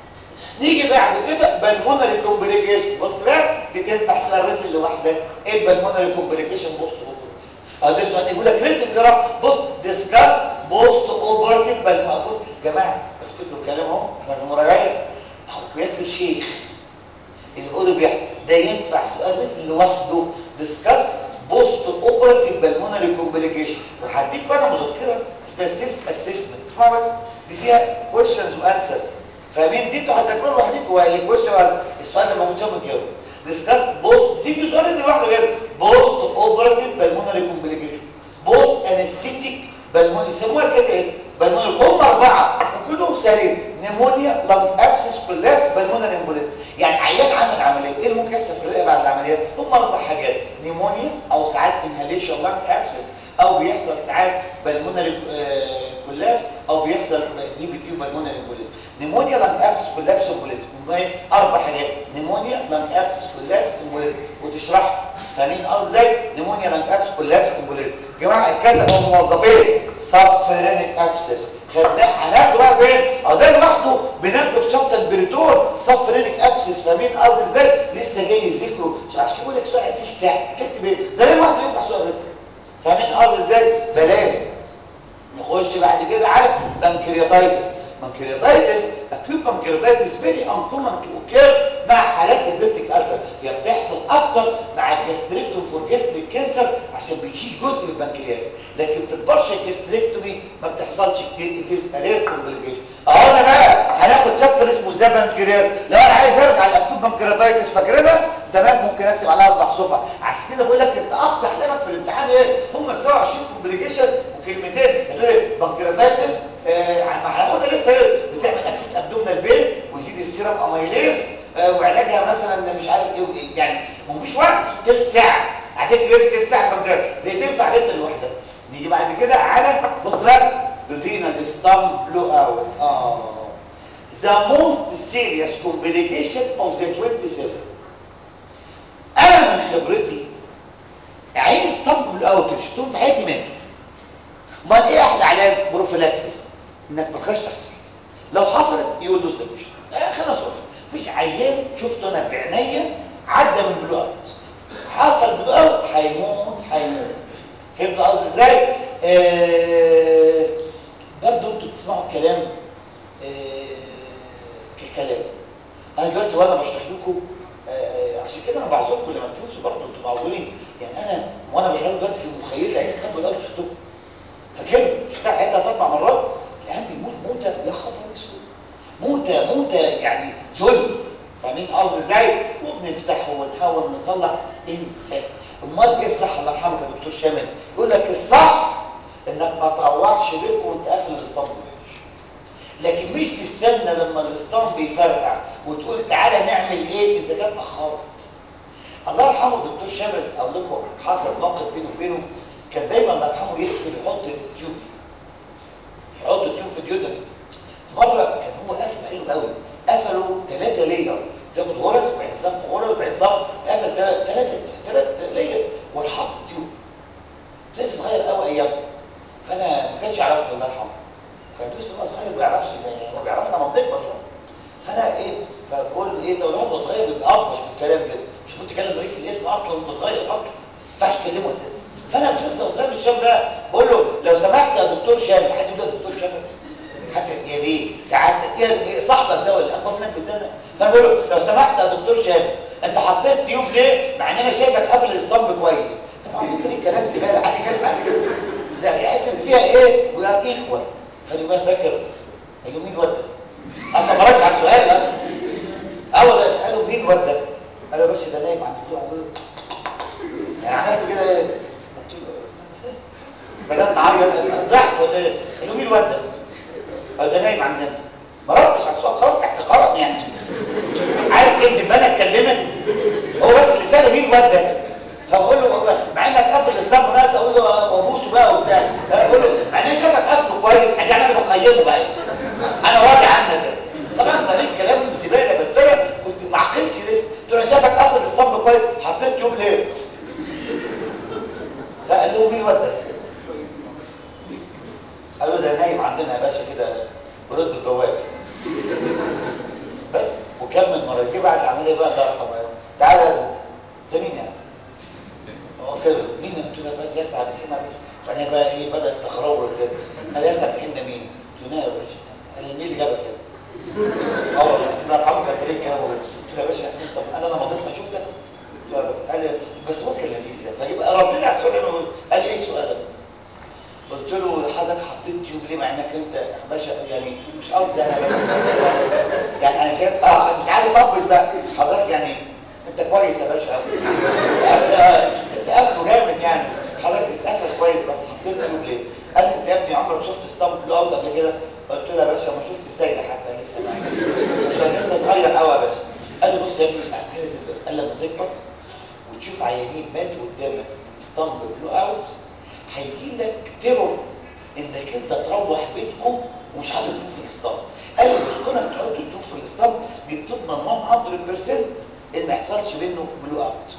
نيجي بعد كده بالمونري كومبليكيشن. بص بقى دي تنفع سؤال ريتل لوحدها. ايه البالمونري كومبليكيشن؟ بص اه ده سؤال يقول لك ريتل جرام. بص ديسكاس بوست اوبراتيف بالمونري. بص يا جماعه افتكروا كلامهم احنا في المراجعه. قياس الشيخ اللي بيقولوا بيحكي ده ينفع سؤال ريتل لوحده. ديسكاس بوست اوبراتيف بالمونري كومبليكيشن. وهديكوا انا مذكره اسمها سيلف اسسمنت. اسمعوا بس دي فيها كويشنز وانسرز. فاهمين؟ دي انتوا هتذاكروها لوحدكم. وهي كويشن السؤال ده موجود شامل الجواب. ديسكاس بوست دي سؤال ريتل لوحده غير بوست اوبراتيف بالمونري كومبليكيشن. بوست انستيك بالمونري يسموها كده اسم بالمونري. هم اربعه وكلهم سليم. نيمونيا لانج ابسس كولابس بالمونري امبوليزم. يعني عيان عمل عمليه ايه اللي ممكن يحصل في الرئه بعد العمليات؟ هم اربع حاجات. نيمونيا او ساعات انهاليشن لانج ابسس او بيحصل ساعات بالمونري كولابس او بيحصل دي في تيوب بالمونري امبوليزم. نيمونيا لانج ابسس كولابس امبوليزم. اربع حاجات. نيمونيا لانج ابسس كولابس امبوليزم وتشرحها. فاهمين قصدي ازاي؟ نيمونيا لانج ابسس كولابس امبوليزم. جماعه الكاتب والموظفين سبفرينيك ابسس خدناه هناخده بقى فين؟ اه ده لوحده بناخده في شنطه البريتون سبفرينيك ابسس. فاهمين قصدي ازاي؟ لسه جاي ذكره عشان كده بقول لك سؤال تلت ساعه هتكتب ايه؟ ده لوحده ينفع سؤال ريتم. فاهمين قصدي ازاي؟ بلاش. نخش بعد كده على بنكرياتايتس. بنكرياتايتس اكيوت بنكرياتايتس فيري انكومن تو اوكير مع حالات البيبتيك ألسر. هي بتحصل اكتر مع الجاستريكتوم فور جاستريك كانسر عشان بيشيل جزء من البنكرياس. لكن في البارشال جاستريكتومي ما بتحصلش كتير. اتس رير كومبليكيشن. اهو انا بقى هناخد شابتر اسمه ازاي بنكرياس. لو انا عايز ارجع الاكيوت بنكرياتايتس فاكرينها تمام ممكن اكتب عليها اربع صفح. عشان كده بقول لك انت اقصى احلامك في الامتحان ايه؟ هم سبعة وعشرين كومبليكيشن وكلمتين. هتقول ايه؟ بنكرياتايتس آه هناخدها لسه ايه؟ بتعمل اكيوت ابدومينال بين ويزيد السيرم اميليز آه وعلاجها مثلا مش عارف ايه وايه. يعني ما فيش وقت. تلت ساعه هتكتب ايه في تلت ساعه البنكرياتايتس دي تنفع ريتل لوحدها. نيجي بعد كده على بص بقى ريتينال ستام بلو اوت. اه the most serious complication of the twenty-seven. انا من خبرتي عين ستام بلو اوت اللي شفتهم في حياتي ماتوا. امال ايه احلى علاج؟ بروفيلاكسس. انك ما تخافش تحصل. لو حصلت يقول له سبش آه خلاص. مفيش عيان شفته انا بعينيا عدى من بلو اوت. حصل بلو اوت هيموت هيموت. فهمت قصدي ازاي؟ آه برضه انتوا بتسمعوا الكلام آه ككلام. انا دلوقتي وانا بشرح لكم آه عشان كده انا بعذركم لما بتنسوا برضه انتوا معذورين. يعني انا وانا بشرح لكم دلوقتي في مخيلتي عايز تاخد الاول شفتوه فاكر شفتها حتى ثلاث اربع مرات. العيان بيموت موته يا خبر اسود. موته موته يعني ظلم. فاهمين قصدي ازاي؟ وبنفتحه ونحاول نصلح انسان. امال ايه الصح؟ الله يرحمك يا دكتور شامل يقول لك الصح انك ما تروحش بيتك وانت قافل الاسطمبه. لكن مش تستنى لما الاسطمبه يفرقع وتقول تعالى نعمل ايه. انت كده اتاخرت. الله يرحمه الدكتور شامل اقول لكم حصل موقف بينه وبينه. كان دايما الله يرحمه يقفل يحط التيوب دي يحط التيوب في الديودنم. مره كان هو قافل بعينه قوي. قفلوا ثلاثه لير تاخد غرز وبعدين صف غرز وبعدين صف. قفل ثلاثه ثلاثه ثلاثه لير وراح حاطط التيوب. لسه صغير قوي ايام. فانا ما كانش يعرفني الله يرحمه. كان لسه صغير ما بيعرفش يعني هو بيعرفنا لما بنكبر شويه. فانا ايه فبقول له ايه ده الواحد وهو صغير بيبقى اطبش في الكلام كده. مش المفروض تكلم رئيس القسم اصلا وانت صغير اصلا. ما ينفعش تكلمه اساسا. فانا كنت لسه صغير مش فاهم بقى. بقول له لو سمحت يا دكتور شامل. حد يقول له دكتور شامل حتى يا بيه سعادتك ايه صاحبك ده ولا اكبر منك بسنه. فانا بقول له لو سمحت يا دكتور شامل انت حطيت تيوب ليه مع ان انا شايفك قافل الاسطمب كويس. طبعا دي كلام كلام زباله. حد يتكلم عن كده زي يحس ان فيها ايه وي ار ايكوال. فانا فاكر قال مين الواد ده؟ اصلا ما ردش على السؤال اصلا. اول اساله مين الواد ده؟ قال له يا باشا ده نايم عند الدكتور عمرو. يعني عملت كده ايه؟ قلت له بدات اعيط ضحك ولا ايه؟ قال له مين الواد ده؟ قال ده نايم عندنا. ما ردش على السؤال خلاص احتقارا يعني. عارف كده دبانه اتكلمت هو بس اللي ساله مين الواد ده؟ فبقول له مع انك قافل الاسطمبه ناس اقول له له وابوسه بقى وبتاع. انا بقول له معناه شافك قفله كويس يعني انا بقيمه بقى، انا راضي عنك. طبعا طريق كلام زباله، بس انا كنت ما عقلتش لسه. قلت له انا شافك قفل الاسطمبه كويس، حطيت تيوب ليه؟ فقال له مين ودك؟ قالوا ده نايم عندنا يا باشا كده برد البواب بس. وكمل مره جه بعد العمليه بقى الله يرحمه، تعالى يا زلمه انت مين يعني؟ هو كده مين؟ قلت له بقى يسعد حين. فانا بقى ايه بدات تخرور كده. قال يسعد حين مين؟ قلت له يا باشا. قال مين اللي جابك كده؟ اه والله الله يرحمه كان طريق كده. قلت له يا باشا انت قال انا مضيت لك شفتك؟ قال لي بس هو كان لذيذ يعني. فجيب ردني على السؤال. قال لي ايه سؤالك؟ قلت له حضرتك حطيت تيوب ليه مع انك انت يا باشا يعني مش قصدي انا يعني انا شايف اه مش عايز اطبل بقى حضرتك يعني انت كويس يا باشا قوي انت قافله جامد يعني حضرتك بتقفل كويس بس حطيت تيوب ليه؟ قال لي انت يا ابني عمرك شفت اسطمبل اوت قبل كده؟ قلت له يا باشا ما شفت السيده حتى لسه معايا لسه صغير قوي يا باشا. قال لي بص يا ابني احكي لي قال لما تكبر وتشوف عيانين ماتوا قدامك اسطمبل بلو اوت هيجي لك تيرور انك انت تروح بيتكم ومش حاطط تيوب في الاسطمبل. قال لي بس كونك تحط التيوب في الاسطمبل دي بتضمن مية بالمية ان ما يحصلش منه بلو اوت.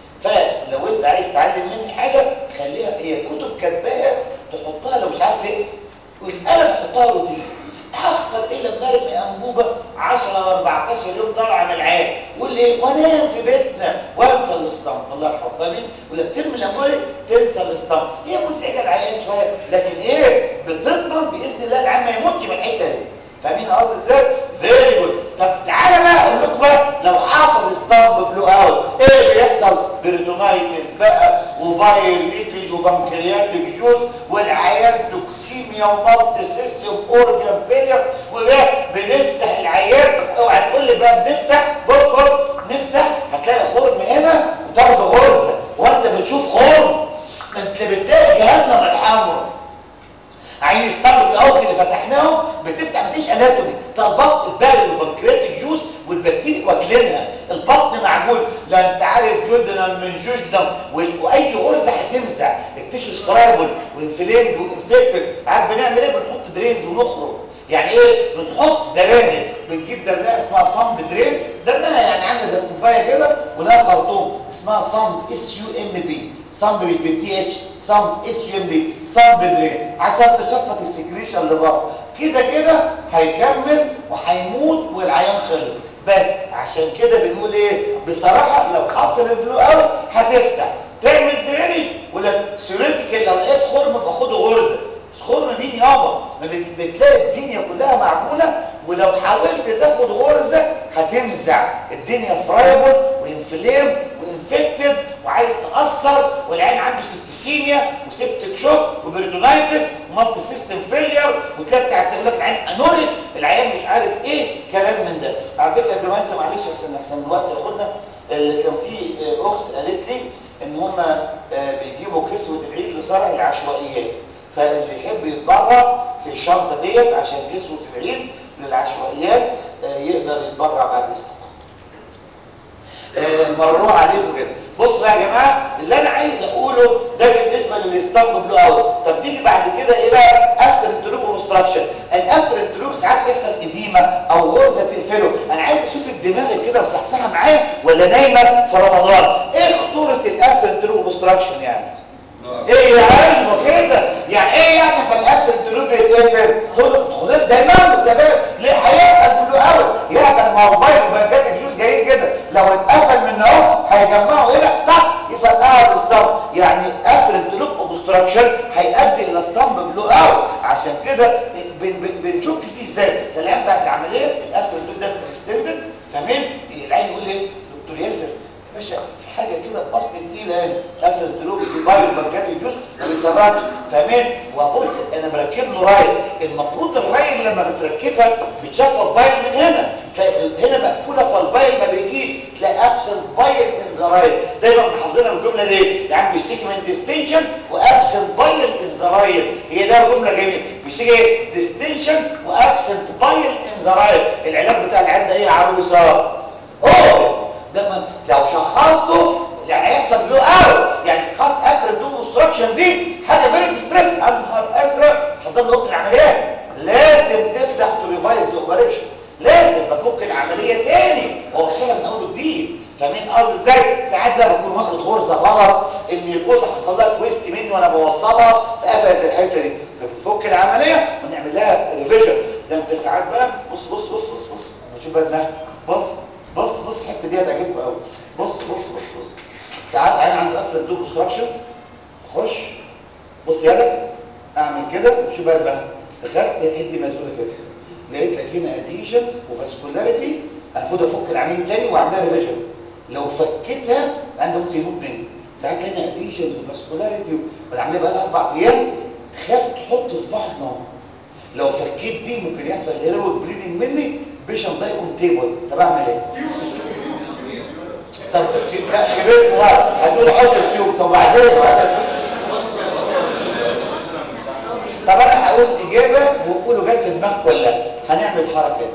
فلو انت عايز تعلم مني حاجه خليها هي كتب كاتباها تحطها لو مش عارف تقفل والقلم حطها روتين. هخسر ايه لما ارمي انبوبه عشرة أربعتاشر يوم طالعه من العين واللي ايه وانام في بيتنا وانسى الاسطمبل الله يرحمه. فاهمين؟ ولا ترمي الاموال تنسى الاسطمبل. هي مزعجه العيان شويه لكن ايه بتضمن باذن الله العيان ما يموتش من الحته دي. فاهمين قصدي ازاي؟ فيري جود. طب تعالى بقى اقول لكم بقى لو حصل اسطمبل بلو اوت ايه اللي بيحصل؟ بيريتونايتس بقى وبايل ليكج وبنكرياتيك جوز والعيان توكسيميا ومالتي سيستم اورجان فيلير وبقى بنفتح العيان. اوعى تقول لي بقى بنفتح بص بص نفتح هتلاقي خرم هنا وتاخد غرزه وانت بتشوف خرم انت بتلاقي جهنم الحمراء. عين اسطمبل الاوت اللي فتحناه بتفتح مفيش اناتومي تضبط البال والبنكرياتيك جوز والبكتيريا واكلينها. البطن معجون لا انت عارف جدنا من جوجدم واي غرزه هتمزع التيشوز فرايبل وانفليند وانفكتد. عارف بنعمل ايه؟ بنحط درينز ونخرج. يعني ايه؟ بنحط درانه بنجيب درنايه اسمها صمب درين. درنايه يعني عندنا زي الكوبايه كده ولها خرطوم اسمها صمب اس يو ام بي. صمب مش بالتي اتش صمب اس يو ام بي صمب درين عشان تشفط السكريشن اللي بره. كده كده هيكمل وهيموت والعيان خلص. بس عشان كده بنقول ايه بصراحه لو حصل البلو اوت هتفتح تعمل درينج ولا سيوريتيكال لو لقيت خرم باخده غرزه. خرم مين يابا؟ ما بتلاقي الدنيا كلها معجونه ولو حاولت تاخد غرزه هتمزع الدنيا فرايبل وانفليم وانفكتد وعايز تاثر والعين عنده سبتسيميا وسبتك شوك وبريتونايتس ومالتي سيستم فيلير وتلاقي بتاع تقول لك العين انوريك العيان مش عارف ايه كلام من ده. على فكره قبل ما انسى معلش عشان احسن الوقت ياخدنا اللي كان في اخت قالت لي ان هم بيجيبوا كسوه العيد لصالح العشوائيات فاللي يحب يتبرع في الشنطه ديت عشان كسوه العيد للعشوائيات يقدر يتبرع بعد اذنكم. مرروها عليكم كده. بص بقى يا جماعه اللي انا عايز اقوله ده بالنسبه للاسطمبل بلو اوت. طب نيجي بعد كده ايه بقى؟ افرنت لوب اوبستراكشن. الافرنت لوب ساعات يحصل اديمه او غرزه تقفله. انا عايز اشوف الدماغ كده مصحصحه معايا ولا نايمه في رمضان. ايه خطوره الافرنت لوب اوبستراكشن يعني؟ ايه يا ايوه كده يعني ايه يعني فالافرنت لوب يتقفل؟ خدت دايما تمام ليه هيحصل بلو اوت؟ يحصل ما هو بايل وبنكات الجوز جايين كده لو اتقفل من اهو هيجمعوا هنا طق يفرقعوا الاسطمب. يعني افرنت لوب اوبستراكشن هيؤدي الى اسطمب بلو اوت. عشان كده بن بن بنشك فيه ازاي؟ الان بعد العمليه الافرنت لوب ده بريستندد فاهمين؟ العين يقول ايه؟ دكتور ياسر يا باشا في حاجه كده بطن تقيله هنا افرنت لوب في بايل وبنكات الجوز ما بيسرعش فاهمين؟ وابص انا مركب له رايل. المفروض الرايل لما بتركبها بتشفط بايل من هنا تلاقي هنا مقفوله فالبايل ما بيجيش تلاقي ابسنت بايل ان ذا رايل. دايما محافظينها بالجمله دي يعني بيشتكي من ديستنشن وابسنت بايل ان ذا رايل. هي ده جمله جميله بيشتكي ايه؟ ديستنشن وابسنت بايل ان ذا رايل. العلاج بتاع العيان ده ايه يا عروسه؟ اوه ده لو شخصته يعني هيحصل بلو اوت. يعني خاص افرنت لوب اوبستراكشن دي وانا بوصلها فقفلت الحته دي، فبنفك العمليه ونعمل لها ريفيجن. ده انت ساعات بقى بص بص بص بص بص شوف بقى دماغك، بص بص بص الحته دي هتعجبكم قوي. بص بص بص بص ساعات عين عنده قفل دوب اوبستراكشن، خش بص يدك اعمل كده وشوف بقى دماغك، دخلت لقيت دي مزوله كده، لقيت لك هنا اديشنز وفاسكولاريتي، المفروض افك العمليه تاني واعملها ريفيجن. لو فكيتها عنده ممكن يموت مني. ساعات لقينا اديشنز وفاسكولاريتي والعمليه بقى لها اربع ايام، خاف تحط صباعك نار. لو فكيت دي ممكن يحصل هيرويك بليدنج مني، بيشن ده يكون تيبل. طب اعمل ايه؟ طب لا خبرت غلط هتقول حط التيوب. طب بعدين طب انا هقول اجابه وقولوا جت في دماغك ولا لا. هنعمل حركه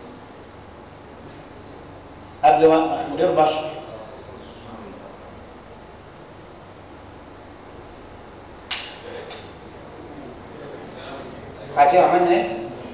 قبل ما من غير بشر. عارفين عملنا ايه؟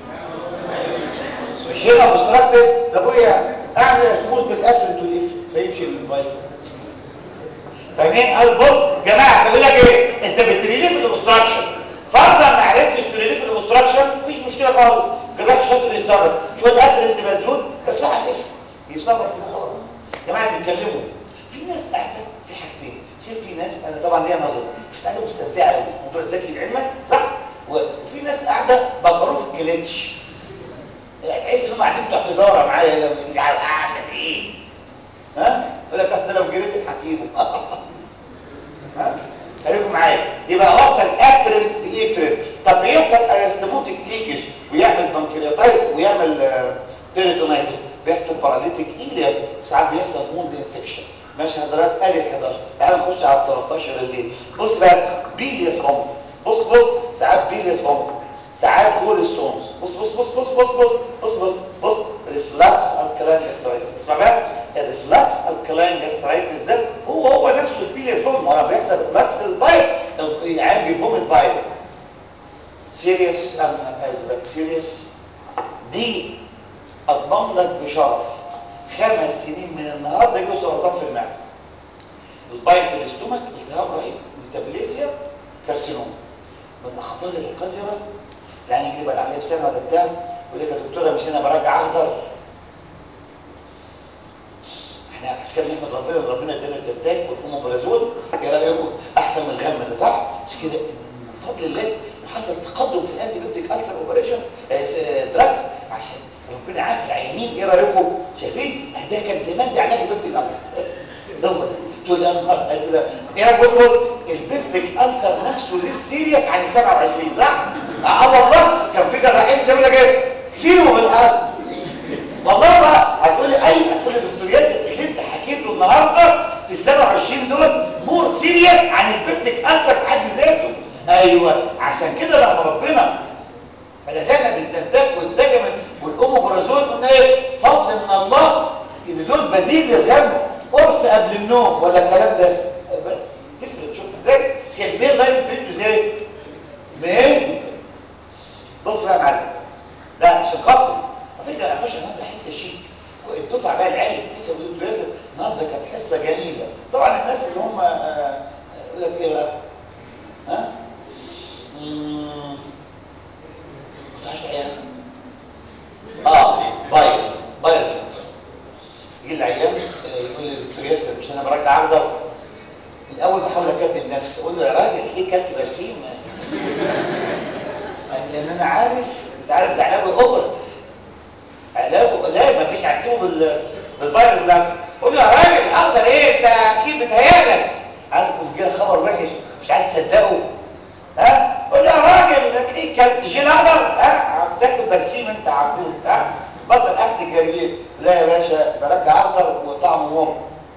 مش هنا اوبستراكتد. طب ويا اعمل اسموز بالافرنت والافرنت فيمشي الموبايل. فاهمين؟ قال بص جماعه بقول لك ايه، انت بتريليف الاوبستراكشن، فرضا ما عرفتش تريليف الاوبستراكشن مفيش مشكله خالص، جراح شاطر يتصرف، شويه افرنت مسدود بفتح الافرنت يتصرف فيه خلاص. يا جماعه بنتكلموا في ناس قاعده في حاجتين، شايف في ناس انا طبعا ليا نظر بس انا مستمتعه قوي موضوع الذكي لعلمك صح، وفي ناس قاعده بقروه في الكليتش، تحس انهم قاعدين بتوع تجاره معايا مش عارف اعمل ايه. ها يقول لك اصل لو جريت الحسيبه ها خليكم معايا. يبقى وصل افرد بافرد. طب بيحصل ارستموتيك ليكج ويعمل بنكرياتايت ويعمل بيريتونايتس، بيحصل باراليتيك ايلياس، وساعات بيحصل موند انفكشن. ماشي حضرتك ادي ال حداشر. تعال نخش على ال تلتاشر الليل. بص بقى بيلياس فومت، بص بص ساعات بيلياس فومت، ساعات جول ستونز. بص بص بص بص بص بص بص بص بص ريفلاكس الكلاين جاسترايتس. اسمع بقى الريفلاكس الكلاين جاسترايتس ده هو هو نفسه البيلياس فومت. ما بيحصل ريفلاكس البايل العيان بيفومت بايل. سيريس ام ازرق سيريس دي اضمن لك بشرف خمس سنين من النهارده يجيله سرطان في المعده. البايل في الاستومك التهاب رهيب، ميتابوليزيا، كارسينوم. من الاخبار القذره يعني يجي يبقى العمليه بسنه ولا بتاع يقول لك يا دكتوره مش انا براجع اخضر. احنا عشان كده بنحمد ربنا ان ربنا ادانا الزبدات والاموبرازول. ايه رايكم؟ احسن من الغم ده صح؟ عشان كده بفضل الله حصل تقدم في الانتي بيوتيك السر اوبريشن دراجز عشان ربنا عارف العيانين. ايه رايكم؟ شايفين؟ ده كان زمان ده علاج البيبتيك السر دوت تقول يا نهار ازرق. ايه رايك؟ بص بص البيبتيك السر نفسه ليه سيريس عن ال سبعة وعشرين صح؟ اه والله كان في جراحين زي ما انا كده فيهم الارض والله بقى. هتقول لي ايوه هتقول لي دكتور ياسر اللي انت حكيته النهارده في ال سبعة وعشرين دول مور سيريس عن البيبتيك السر في حد ذاته. ايوه عشان كده لما ربنا رزقنا بالزنتاك والدجمن والاموبرازول قلنا ايه؟ فضل من الله ان دول بديل للغم، قرص قبل النوم ولا الكلام ده بس تفرق. شفت ازاي؟ مش كان الميل لاين تريده ازاي؟ مهدي. بص بقى يا معلم ده عشان خاطر على فكره يا باشا النهارده حته شيك والدفعه بقى العيال بتفهم ويقولوا ياسر النهارده كانت حصه جميله. طبعا الناس اللي هم يقول لك ايه بقى؟ ها؟ امم كنت عايش عيان اه باير باير يجي العيان يقول لي دكتور ياسر مش انا برجع اخضر. الاول بحاول اكذب نفسي اقول له يا راجل ليه كلت برسيم؟ لان انا عارف انت عارف ده علاجه اوبرت علاجه لا ما فيش هتسيبه بال بالباير بلاكس. قول له يا راجل اخضر ايه انت اكيد بتهيألك. عارف يكون كده خبر وحش مش عايز تصدقه. ها قول له يا راجل هتلاقيك كلت جيل اخضر ها بتاكل برسيم انت عبود ها بطل اكل الجريين. لا يا باشا برجع اخضر وطعمه مر.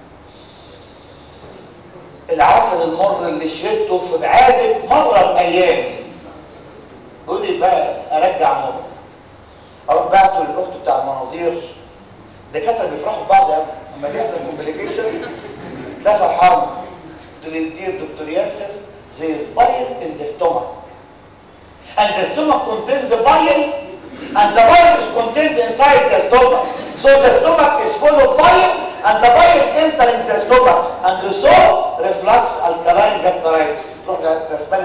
العسل المر اللي شربته في بعادك مره بايامي قول لي بقى ارجع مر. اروح بعته للاخت بتاع المناظير الدكاتره بيفرحوا ببعض قوي اما يحصل كومبليكيشن تلاقي فرحان. قلت له دير دكتور ياسر there is bile in the stomach and the stomach contains the bile and the bile is contained inside the stomach so the stomach is full of bile and the bile entering the stomach and so reflux alkaline gastritis. تروح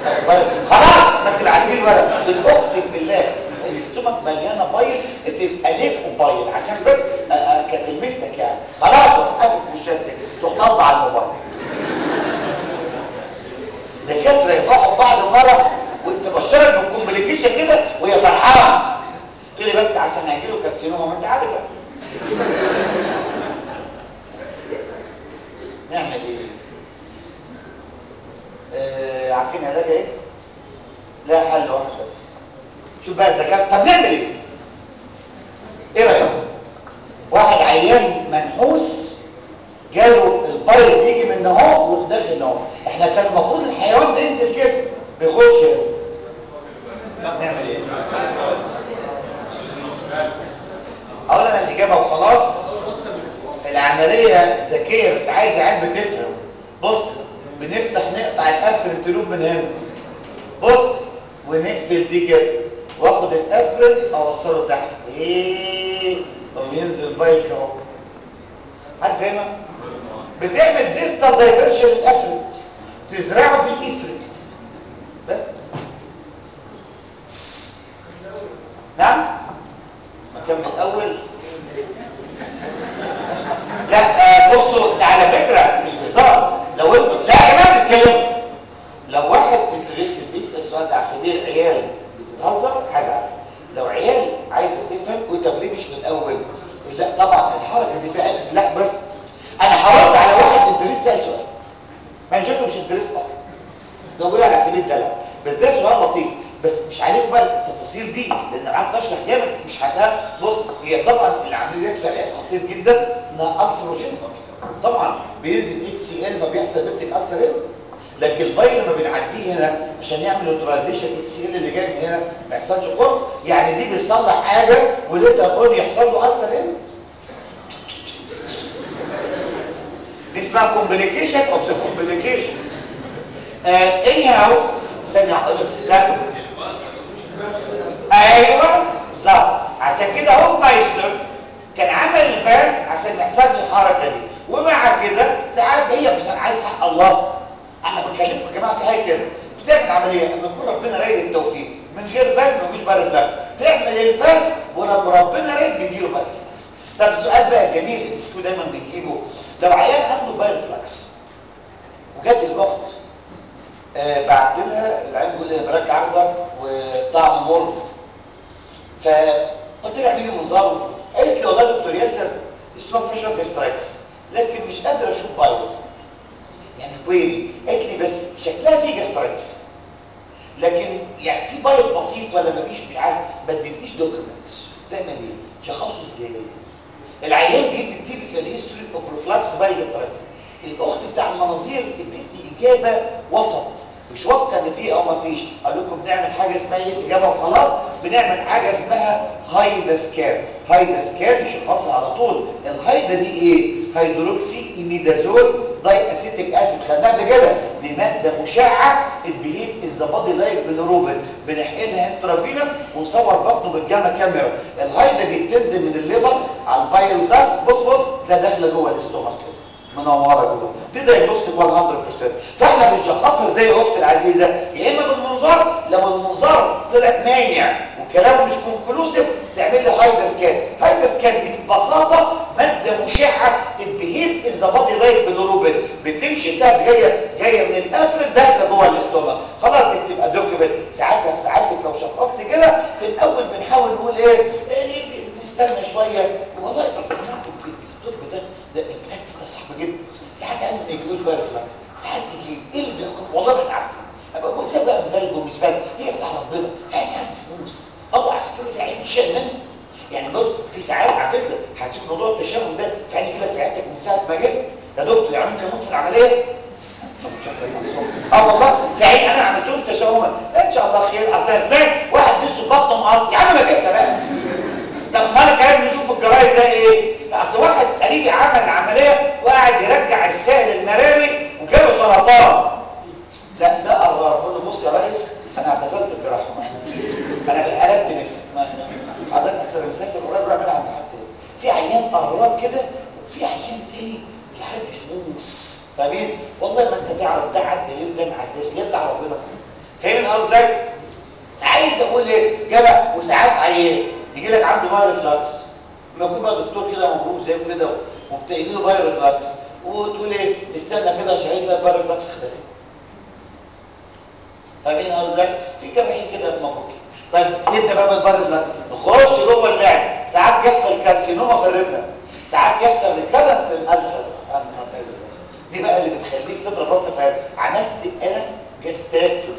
خلاص ما تبعتي لي ورق. اقسم بالله الاستومك مليانه بايل، اتز اليك وبايل عشان بس كتلمستك يعني. خلاص وقفت مش هتسيب تروح تطبع على الموبايل. دكاتره يفرحوا بعض فرح وانت بشرك بالكومبليكيشن كده وهي فرحانه. تقول لي بس عشان هيجي له كارسينوما، ما انت عارف بقى. نعمل ايه؟ آه عارفين علاج ايه؟ لا حل واحد بس. شوف بقى الذكاء. طب نعمل ايه؟ ايه رايك؟ واحد عيان منحوس جاله البايل بيجي من اهو وداخل اهو، احنا كان المفروض الحيوان ده ينزل كده بيخش هنا. نعمل ايه؟ اقول انا الاجابه وخلاص. العمليه ذكيه بس عايزه علم تفهم. بص بنفتح نقطع الافرنت لوب من هنا، بص ونقفل دي كده، واخد الافرنت اوصله تحت ايه وينزل بايك اهو. عارف هنا بتعمل ديستال دايفرجن للافرنت، تزرعه في الافرنت بس. نعم نكمل اول. لا آه بصوا ده على فكره مش بهزار. لو انتوا لا يا جماعه بتتكلموا، لو واحد انترستد بيسال السؤال ده على سبيل العيال بتتهزر هزعل. لو عيال عايزه تفهم قلت طب ليه مش من الاول؟ لا طبعا الحركه دي فعلا لا بس انا هرد على واحد انترست سال سؤال ما شكله مش انترست اصلا، لو بيقول على سبيل الدلع بس ده سؤال لطيف بس مش عليكم بقى التفاصيل دي لان قعدت اشرح جامد مش هتها. بص هي طبعا العمليات فرق خطير جدا انها السروجين طبعا بينزل اتش سي ال فبيحصل بيبتيك السر، لكن البايل لما بنعديه هنا عشان يعمل نيوتراليزيشن اتش سي ال اللي جاي من هنا ما يحصلش قرب، يعني دي بتصلح حاجه وليتر اون يحصل له السر. دي اسمها كومبليكيشن اوف ذا كومبليكيشن. اني هاو ثانيه لا ايوه بالظبط. عشان كده هوف مايستر كان عمل الفان عشان ما يحصلش الحركه دي، ومع كده ساعات هي بس عايز حق الله. انا بكلمكم يا جماعه في حاجه كده بتعمل عمليه اما يكون ربنا رايد التوفيق من غير فان ما يجيش بارفلاكس، تعمل الفان ولما ربنا رايد بيجي له بارفلاكس. طب السؤال بقى الجميل اللي بيسكو دايما بنجيبه، لو عيان عنده بارفلاكس وجات الاخت آه بعت لها العين بيقول لي برجع اخضر وطعم مر، فقلت لها اعملي منظار. قالت لي والله يا دكتور ياسر اسمه فيه شويه جاسترايتس لكن مش قادره اشوف بايل يعني كويري. قالت لي بس شكلها فيه جاسترايتس لكن يعني في بايل بسيط ولا مفيش مش عارف. ما ادتنيش دوكيومنتس تعمل ايه؟ شخصه ازاي؟ العيان بيدي تيبيكال هيستوري اوف ريفلاكس بايل جاسترايتس. الاخت بتاع المناظير ادتني اجابه وسط مش واثقه ان في او ما فيش. اقول لكم بنعمل حاجه اسمها ايه الاجابه وخلاص. بنعمل حاجه اسمها هايدا سكان. هايدا سكان يشخصها على طول. الهايدا دي ايه؟ هيدروكسي ايميدازول داي اسيتيك اسيد، خدناها قبل كده. دي ماده مشعه البهيف ان ذا بادي لايك بالروبين، بنحقنها انترافينوس ونصور بطنه بالجاما كاميرا. الهايدا دي بتنزل من الليفر على البايل ده بص بص تلاقي داخله جوه الاستومك كده منوره جوه. دي دايجنوستيك مية بالمية. فاحنا بنشخصها ازاي يا اختي العزيزه؟ يا اما بالمنظار، لو المنظار طلع مانع وكلامه مش كونكلوسيف تعمل لي هايدا سكان. هايدا سكان دي ببساطه ماده مشعه البهيف ان ذا بادي لايك بالروبين، بتمشي بتاعت جايه جايه من الافرد داخله جوه الاستومك. خلاص دي بتبقى دوكيومنت. ساعتها ساعتك لو شخصت كده في الاول بنحاول نقول ايه, إيه نستنى شويه. والله يا جماعه الطب ده ده البراكتس ده صعب جدا. ساعات عندنا ما يجيلوش بقى ريفلكس، ساعات تجي ايه اللي بيحكم والله ما احنا عارفين. ابقى هو سبب بقى مفالج ومش فالج هي بتاع ربنا. يعني عندي سموس الله على سبيل في عين شيء منه. يعني بص في ساعات على فكره هتشوف موضوع التشاؤم ده في عين يجي لك في عيادتك من ساعه ما جيت يا دكتور يعني ممكن اموت في العمليه. اه والله في عين انا عملت له تشاؤم ان شاء الله خير. اصل انا سمعت واحد لسه بطنه مقص يا عم ما جبت بقى. طب ما انا كمان نشوف الجرايد ده ايه؟ اصل واحد قريبي عمل عمليه وقعد يرجع السائل المراري وجاله سرطان. لا ده قرر بقول له بص يا ريس انا اعتزلت الجراحه انا قلبت نفسي حضرتك اصل مسافر قريب روح اعملها عند حد تاني. في عيان قرب كده وفي عيان تاني يحب سموس فاهمين؟ والله ما انت تعرف ده عدى ليه وده ما عداش ليه بتاع ربنا. قصدي ازاي؟ عايز اقول ايه جدع. وساعات عيان يجي لك عنده باير ريفلاكس، لما يكون بقى دكتور كده مبروك زي كده وبتيجي له باير ريفلاكس وتقول ايه استنى كده عشان يجي لك باير ريفلاكس اختفى. فاهمين قصدي؟ في جراحين كده مبروكين. طيب سيبنا بقى من الباير ريفلاكس نخش جوه المعده. ساعات يحصل كارسينوما في الربنه، ساعات يحصل ريكارنس الالسر. دي بقى اللي بتخليك تضرب راسك في هذا. عملت انا جاستراكتومي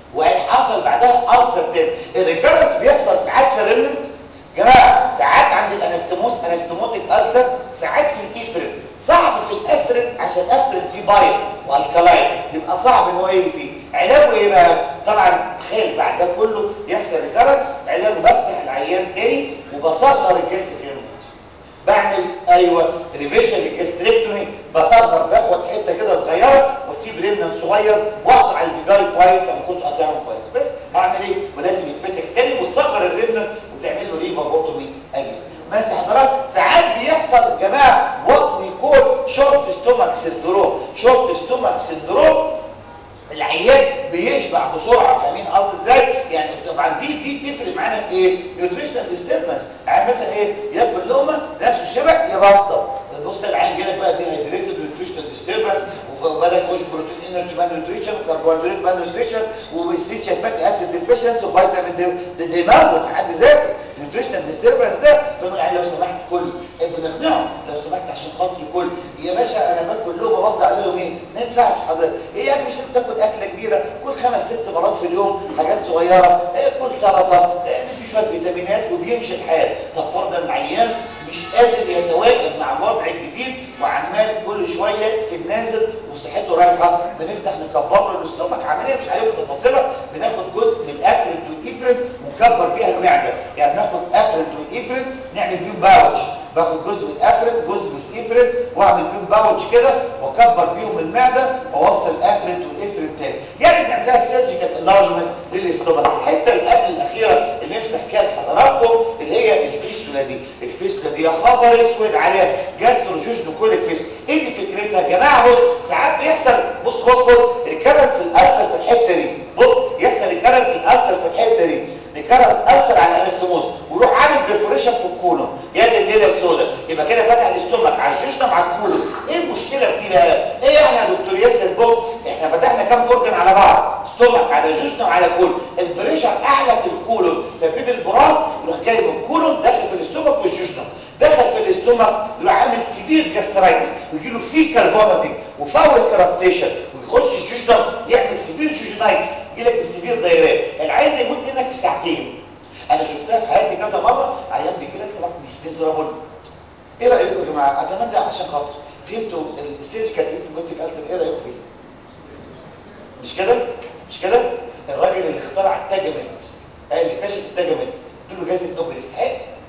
وحصل بعدها ألسر تاني. الريكارنس بيحصل ساعات في الرمنت جماعه، ساعات عند الانستموس انستموتيك ألسر، ساعات في الايفرين. صعب في الافرين عشان افرين فيه باير والكلاين، يبقى صعب ان هو يجي فيه. علاجه ايه بقى؟ طبعا تخيل بعد ده كله يحصل ريكارنس، علاجه بفتح العيان تاني وبصغر الجاستريك يونت. بعمل ايوه ريفيجن للجاستريكتومي، بصغر باخد حته كده صغيره واسيب ريمنت صغير واقطع الفيجاي كويس لو ما كنتش قاطعهم كويس. بس هعمل ايه؟ ولازم يتفتح تاني وتصغر الريمنت وتعمل له ريفابوتومي اجل. ماشي حضرتك؟ ساعات بيحصل يا جماعه وات وي كول شورت ستومك سندروم. شورت ستومك سندروم العيان بيشبع بسرعه. فاهمين قصدي ازاي؟ يعني طبعا دي دي تفرق معانا في ايه؟ نيوتريشنال ديستربنس. يعني مثلا ايه؟ ياكل لقمه نفس الشبع يبطل. بص العيان جالك بقى دي هايدريتد نيوتريشنال ديستربنس وبدا يخش بروتين انرجي مان نيوتريشن وكربوهيدرات مان نيوتريشن وبيسيتشال فاتي اسيد ديفيشنسي وفيتامين دي. ده دي مرض في حد ذاته نيوتريشنال ديستربنس ده. فنقول يعني لو سمحت كل بنقنعه لو سمحت عشان خاطري كل يا باشا انا باكل لقمه بفضل عليهم ايه؟ ما ينفعش حضرتك. ايه يعني مش لازم تاكل اكله كبيره، كل خمس ست مرات في اليوم حاجات صغيره، إيه كل سلطه، إيه ندي شويه فيتامينات وبيمشي الحال. طب فرضا العيان مش قادر يتواكب مع الوضع الجديد وعمال كل شويه في النازل وصحته رايحه، بنفتح نكبر له الاستومك. عمليه مش عارف تفاصيلها، بناخد جزء من الافرد والايفرد ونكبر بيها المعده. يعني ناخد افرد والايفرد نعمل بيهم باوتش، باخد جزء من الافرد جزء من الافرد واعمل بيهم باوتش كده واكبر بيهم المعده واوصل الافرد والافرد تاني. يعني بنعملها سيرجيكال انلارجمنت للاستومك. الحته اللي قبل الاخيره اللي نفسي احكيها لحضراتكم اللي هي الفيستولا دي. الفيستولا دي يا خبر اسود عليها جاستروجينوكوليك فيستولا. ايه دي فكرتها يا جماعه؟ بص ساعات بيحصل بص بص بص ريكارنس في الالسر في الحته دي. بص يحصل ريكارنس في الالسر في الحته دي، ريكارنس السر على الانستموس ويروح عامل ديفوريشن في الكولون. يا دي الليله السوداء، يبقى كده فتح الاستومك على الجوشنا مع الكولون. ايه المشكله في دي بقى؟ ايه يعني يا دكتور ياسر؟ بص احنا فتحنا كام اورجن على بعض، ستومك على جوشنا وعلى كولون، البريشر اعلى في الكولون فبتدي البراز يروح جاي من الكولون داخل في الاستومك والجوشنا، دخل في الاستومك يروح عامل سيفير جاسترايتس ويجي له فيكال فوميتنج وفاول ايرابتيشن ويخش الجوشنا يعمل سيفير جوجينايتس يجي لك بسيفير دايرات. العين ده يموت منك في ساعتين. انا شفتها في حياتي كذا مره. عيان بيجي لك طبعا مش ميزرابل. ايه رايكم يا جماعه؟ اتمنى عشان خاطر فهمتوا السيرجيكال تريتمنت الالسر. ايه رايكم فيه؟ مش كده؟ مش كده؟ الراجل اللي اخترع التاجمنت اللي اكتشف التاجمنت ادوا له جائزه نوبل. يستحق.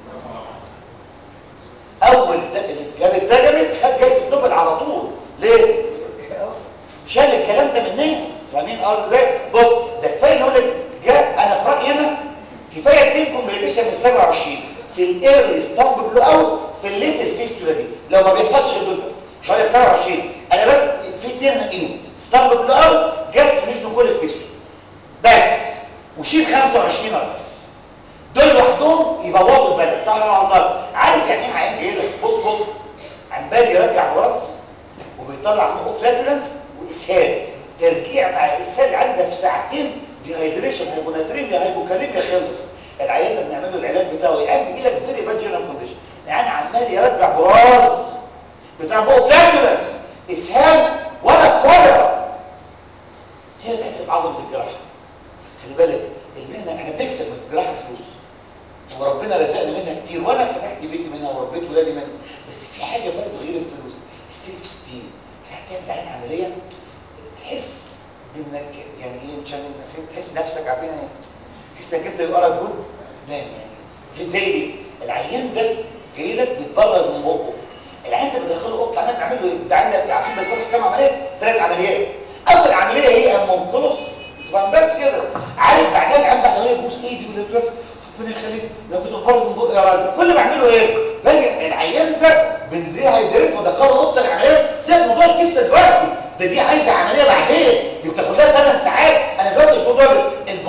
اول اللي جاب التاجمنت خد جائزه نوبل على طول. ليه؟ شال الكلام ده من الناس. فاهمين قصدي ازاي؟ بص ده كفايه نقول لك جاء انا في رايي انا كفايه اتنين كومبليكيشن من سبعة وعشرين في الايرلي ستامب بلو اوت في الليتل فيستولا دي. لو ما بيحصلش غير دول بس مش هقول لك سبعة وعشرين، انا بس في اتنين نقيهم ستامب بلو اوت جاستروجينوكوليك فيستولا بس وشيل خمسة وعشرين بس. دول لوحدهم يبوظوا البلد. صح ولا انا غلطان؟ عارف يعني ايه عيان جاي لك بص بص عمال يرجع براس وبيطلع منه فلاتولنس واسهال، ترجيع مع الاسهال عندها في ساعتين ديهايدريشن هايبوناتريميا هايبوكاليميا خلص. العيان ده بنعمل له العلاج بتاعه العيان بيجي لك فيري باد جنرال كونديشن يعني عمال يرجع براس بتاع بقه فلاتولنس اسهال ولا كوليرا. هي تحسب عظمه الجراحه. خلي بالك المهنه احنا بنكسب من الجراحه فلوس وربنا رزقنا منها كتير وانا فتحت بيتي منها وربيت ولادي منها، بس في حاجه برضه غير الفلوس السيلف ستيم. ساعات تعمل عين عمليه تحس بانك يعني ايه مش عارف تحس بنفسك عارفين ايه؟ تحس انك انت يقرا جود نام يعني في زي دي. العيان ده جاي لك بيتبرز من بقه. العيان ده بدخله اوضه عمليه بنعمل له ايه؟ ده عندنا عارفين بيصلح في كام عمليه؟ ثلاث عمليات. اول عمليه هي امونكولوس طبعا بس كده عارف بعدها العيان بعد ما يبوس ايدي ولا بتاع ربنا يخليك لو كنت بتبرز من بقه يا راجل. كل اللي بعمله ايه؟ باجي العيان ده بنريهايدريت وادخله اوضه العمليات. سيب موضوع الكيس دلوقتي، ده دي عايزه عمليه بعدين دي بتاخد لها ثمان ساعات. انا دلوقتي مش موضوع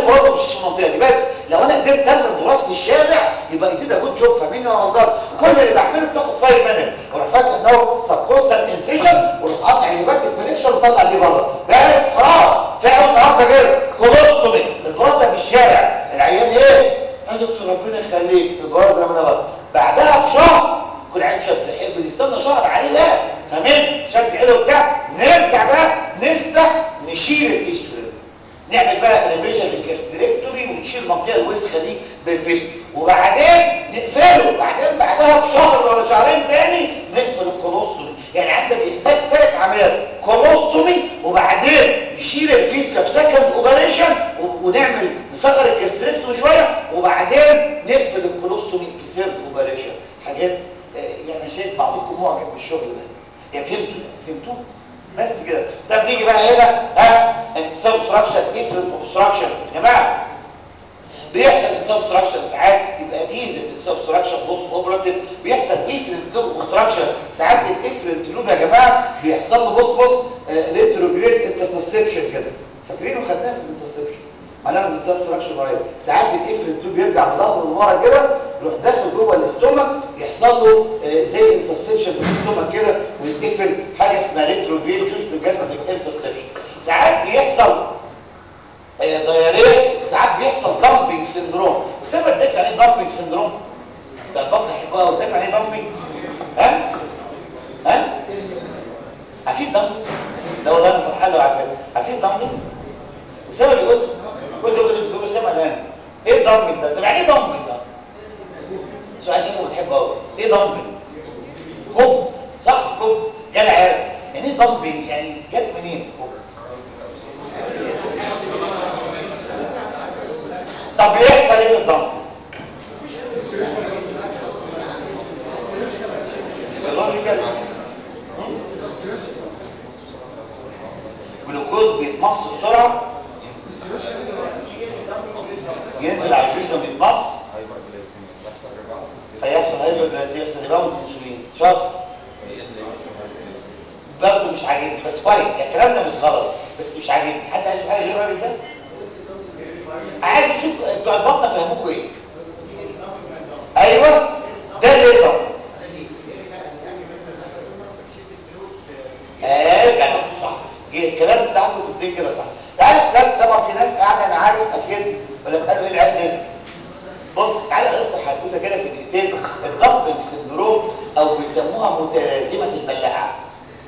البراز ما يمشيش في المنطقه دي. بس لو انا قدرت ارمي البراز في الشارع يبقى ايدينا جود جوب. فاهمين يا غلطان؟ كل اللي بعمله بتاخد خمس منت واروح فاتح نو سبكوستال انسيجن واروح قاطع هيباتيك فليكشن وطلع دي بره. بس خلاص فعلا النهارده كده كولوستومي. البراز ده في الشارع العيان ايه؟ يا دكتور ربنا يخليك البراز رمينا بره. بعدها بشهر كل عين شد حلو بنستنى شهر عليه بقى. فاهمين؟ شد حلو بتاع نرجع بقى نفتح نشيل الفيستولا، نعمل بقى ريفيجن للجاستريكتومي ونشيل المنطقه الوسخه دي بالفيستولا وبعدين نقفله. بعدين بعدها بشهر ولا شهرين تاني نقفل الكولوستومي. يعني عندك بيحتاج ثلاث عمليات: كولوستومي وبعدين نشيل الفيستولا في سكند اوبريشن ونعمل نصغر الجاستريكتومي شويه وبعدين نقفل الكولوستومي في سيرد اوبريشن. حاجات يعني شايف بعضكم معجب بالشغل ده. يعني فهمتوا فهمتوه بس كده. طب نيجي بقى هنا ها انسبستراكشن افرنت اوبستراكشن. يا جماعه بيحصل انسبستراكشن ساعات يبقى ديزل انسبستراكشن بوست اوبراتيف، بيحصل افرنت لوب اوبستراكشن ساعات. الافرنت لوب يا جماعه بيحصل له بص بص ريتروجريد انترسبشن كده. فاكرينه خدناه في الانترسبشن معناها الانسبستراكشن رايت. ساعات الافرنت لوب يرجع بظهره لورا كده يروح داخل جوه الاستومك يحصل له زي انترسبشن في الاستومك كده ويتقفل، حاجه اسمها ريتروجريد جوست جاستريك انترسبشن. ساعات بيحصل دايريه، ساعات بيحصل دامبنج سندروم. بس انا بديك يعني ايه دامبنج سندروم؟ ده الضغط حلوه قوي. بديك يعني ايه دامبنج؟ ها؟ ها؟ عارفين دامبنج؟ ده والله انا فرحان لو عارفين. عارفين دامبنج؟ وسام بيقول كل يوم بيقول سام الان ايه الدامبنج ده؟ طب يعني ايه دامبنج اصلا؟ سؤال شكله بتحبه قوي. ايه دامبنج؟ كوب صح؟ كوب جاي عارف يعني ايه دامبنج؟ يعني جت منين كوب؟ طب بيحصل ايه في الضغط؟ جلوكوز بيتمص بسرعه ينزل على الجوجنا بيتمص فيحصل هايبرجلايسيميا يحصل ريباوند انسولين. شاطر برضه مش عاجبني بس كويس. يعني الكلام ده مش غلط بس مش عاجبني. حد عايز حاجه غير الراجل ده؟ عايز اشوف بتوع البطنه فهموكوا ايه. ايوه ده اللي يطلع اه جدع صح. الكلام بتاعكم بتدين كده صح. تعالوا كلام طبعا في ناس قاعده انا عارف اكيد ولا قالوا ايه العيال دي. بص تعالوا اقول لكم حدوته كده في دقيقتين. الدامبنج سندروم او بيسموها متلازمه البلاعه.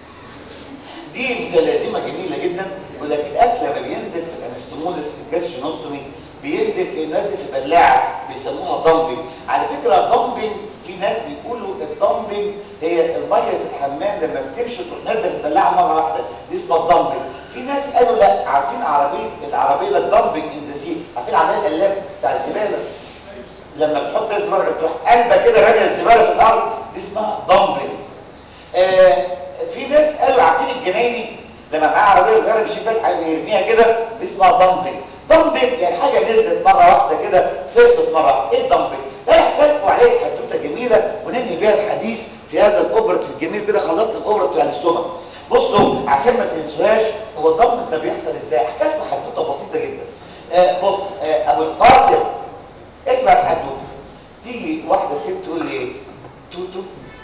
دي متلازمه جميله جدا. يقول لك الاكل لما بينزل في الانستموزس الجاسترينوستومي بينزل نازل في بلاعه بيسموها دامبنج. على فكره الدامبنج في ناس بيقولوا الدامبنج هي الميه في الحمام لما بتمشي تروح نازله في البلاعه مره واحده دي اسمها الدامبنج. في ناس قالوا لا. عارفين عربيه العربيه الدامبنج ان ذا سي؟ عارفين العربيه القلاب بتاع الزباله لما بتحط الزباله تروح قلبه كده راميه الزباله في الارض دي اسمها دامبنج. آه في ناس قالوا عارفين الجنايني لما معاه عربيه صغيره بيشيل فيها الحاجه يرميها كده دي اسمها دامبنج. دامبنج يعني حاجه نزلت مره واحده كده سقطت مره واحده. ايه الدامبنج ده؟ هحكي لكم عليه حدوته جميله وننهي بيها الحديث في هذا الاوبرت الجميل كده. خلصت الاوبرت بتاع الاستومك. بصوا عشان ما تنسوهاش هو الدامبنج ده بيحصل ازاي. هحكي لكم حدوته بسيطه جدا. آه بص آه ابو القاسم اسمع الحدوته. تيجي واحده ست تقول لي ايه؟ توتو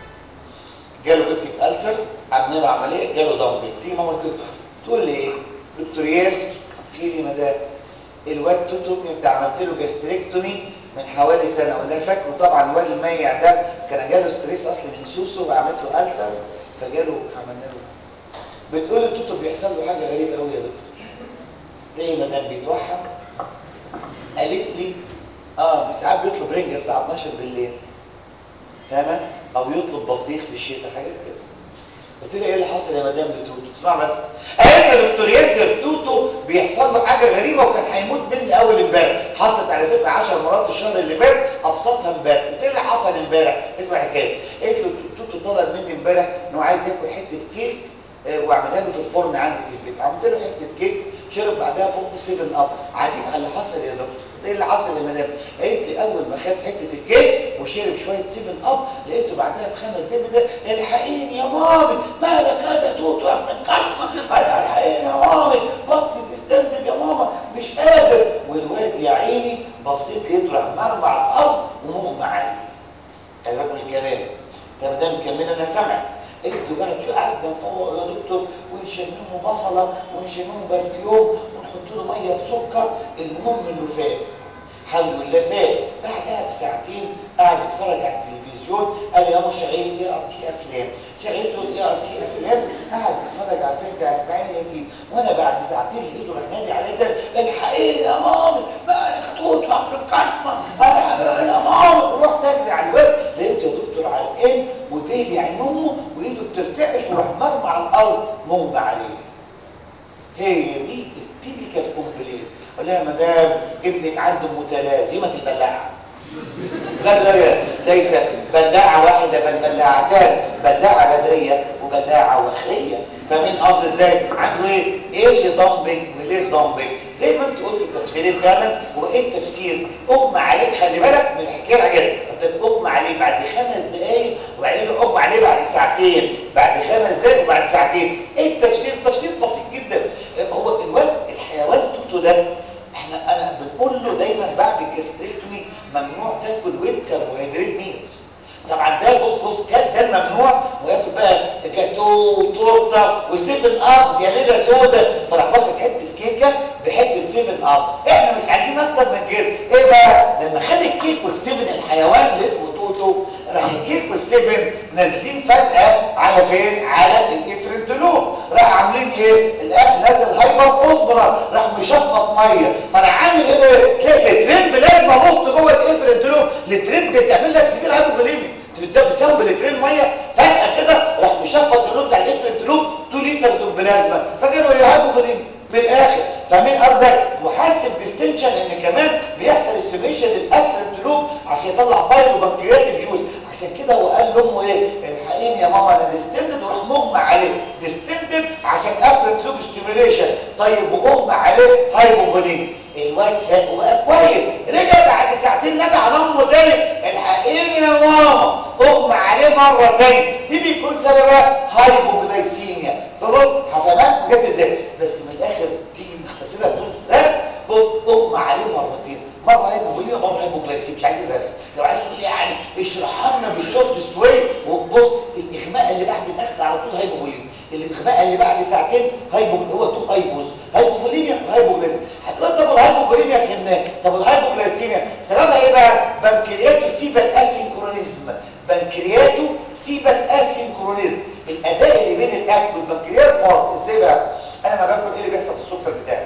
جاله بيبتيك ألسر عملنا له عمليه جاله دامبنج. تيجي ماما تقول لي ايه؟ دكتور ياسر خير يا مدام الواد توتو انت عملت له جاستريكتومي من حوالي سنه. اقول لها فاكره طبعا الواد الميع ده كان جاله ستريس اصلي من سوسو وعملت له ألسر فجاله عملنا له. بتقول لي توتو بيحصل له حاجه غريبه قوي يا دكتور. ليه يا مدام بيتوحم؟ قالت لي اه ساعات بيطلب رنجه الساعه اتناشر بالليل فاهمه؟ او يطلب بطيخ في الشتاء حاجات كده. قلت لها ايه اللي حصل يا مدام لتوتو؟ اسمع بس. قالت يا دكتور ياسر توتو بيحصل له حاجه غريبه وكان هيموت مني اول امبارح. حصلت على فكره عشر مرات الشهر اللي فات ابسطها امبارح. قلت لها حصل امبارح اسمع الحكايه. قالت له توتو طلب مني امبارح انه عايز ياكل حته كيك واعملها له في الفرن عندي في البيت. عملت له حته كيك شرب بعدها بوب سيفن اب. عاديك على اللي حصل يا دكتور. ايه اللي حصل يا مدام؟ قالت لي اول ما خد حته الكيك وشرب شويه سيفن اب لقيته بعدها بخمس دقايق ده الحقيني يا مامي مالك هذا توتو يا ابن الكلمه الحقيني يا مامي بطني تستندل يا ماما مش قادر. والواد شامين برفيوم ونحط له ميه بسكر، المهم انه فات. الحمد لله فات. بعدها بساعتين قاعد يتفرج على التلفزيون، قال لي يا ماما شغال اي ار تي افلام، شغلت له الاي ار تي افلام، قاعد يتفرج على فيلم بتاع اسماعيل ياسين، وانا بعد ساعتين لقيته راح نادي عليا كده الحقيقي يا ماما بقى انا خطوط عمرو الكشمه الحقيقي يا ماما. ورحت اجري على الباب لقيته يا دكتور علقان وبيلي عين امه وايده بترتعش وراح مرمى على الارض مغمى عليه. هي دي التيبيكال كومبلين. قال لها يا مدام ابنك عنده متلازمه البلاعه. لا لا ليس بلاعه واحده بل بلاعتان، بلاعه بدريه وبلاعه وخريه. فاهمين قصدي ازاي؟ عنده ايه؟ ايه اللي ضمبك وليه الضمبك؟ زي ما انت قلت التفسيرين فعلا. هو ايه التفسير؟ اغمى عليك، خلي بالك من الحكايه العجيبه، انت اغمى عليه بعد خمس دقائق وبعدين اغمى عليه بعد ساعتين، بعد خمس دقائق وبعد ساعتين. ايه التفسير؟ التفسير بسيط جدا. هو الولد الحيوان توتو ده احنا انا بنقول له دايما بعد الجستريكتومي ممنوع تاكل ويت كربوهيدرات ميلز. طبعا ده بص بص كان ده الممنوع، وياكل بقى جاتو وتورته وسيفن اب يا ليله سودا، فراح واخد حته كيكه بحته سيفن اب. احنا مش عايزين اكتر من كده. ايه بقى؟ لما خد الكيك والسيفن الحيوان اللي اسمه توتو، راح الكيك والسيفن نازلين فجاه على فين؟ على الافرنتولوم. راح عاملين ايه؟ الاكل نازل هايبر فوسفورس، راح مشفط ميه، فراح عامل ايه؟ تلاقي الترند لازم ابص جوه الافرنتولوم، الترند تعمل لك سيفير هايبوفوليميا. انت بتساوي بلترين ميه فجاه كده راح مشفط النود بتاع الافرنتولوم اتنين لتر بلازما، فكانوا يهايبوفوليميا من الاخر. فاهمين قصدك؟ وحاسب ديستنشن ان كمان بيحصل استيميشن للافرنتولوم عشان يطلع بايلو بنكرياتيك جوز. عشان كده هو قال لامه ايه؟ الحقيني يا ماما انا ديستندد، وراح مغمى عليه. ديستندد عشان افرنتولوم ستيميوليشن، طيب ومغمى عليه هايبوفوليميا. الواد فاق وبقى كويس. رجع بعد ساعتين نادى على امه تاني الحقيني يا ماما، اغمى عليه مره تاني. دي بيكون سببها هايبوجلايسيميا. فبص هفهمك بجد ازاي، بس من الاخر تيجي نختصرها بدون رغي. بص اغمى عليه مرتين، مره هايبوفوليميا مره هايبوجلايسيميا، مش عايز رغي. لو عايز تقول لي يعني اشرحها لنا بالشورت واي. وبص الاغماء اللي بعد الاكل على طول هايبوفوليميا، الاغماء اللي بعد ساعتين هايبو، هو تو هايبوز، هايبوفوليميا وهايبوجلايسيميا. هتقول طب الهايبوفوليميا فهمناه، طب الهايبوجلايسيميا سببها ايه بقى؟ بنكرياتو سيبال اسينكرونيزم. بنكرياتو سيبال اسينكرونيزم، الاداء اللي بين الاكل والبنكرياس باظ. ازاي بقى؟ انا ما باكل ايه اللي بيحصل في السكر بتاعي؟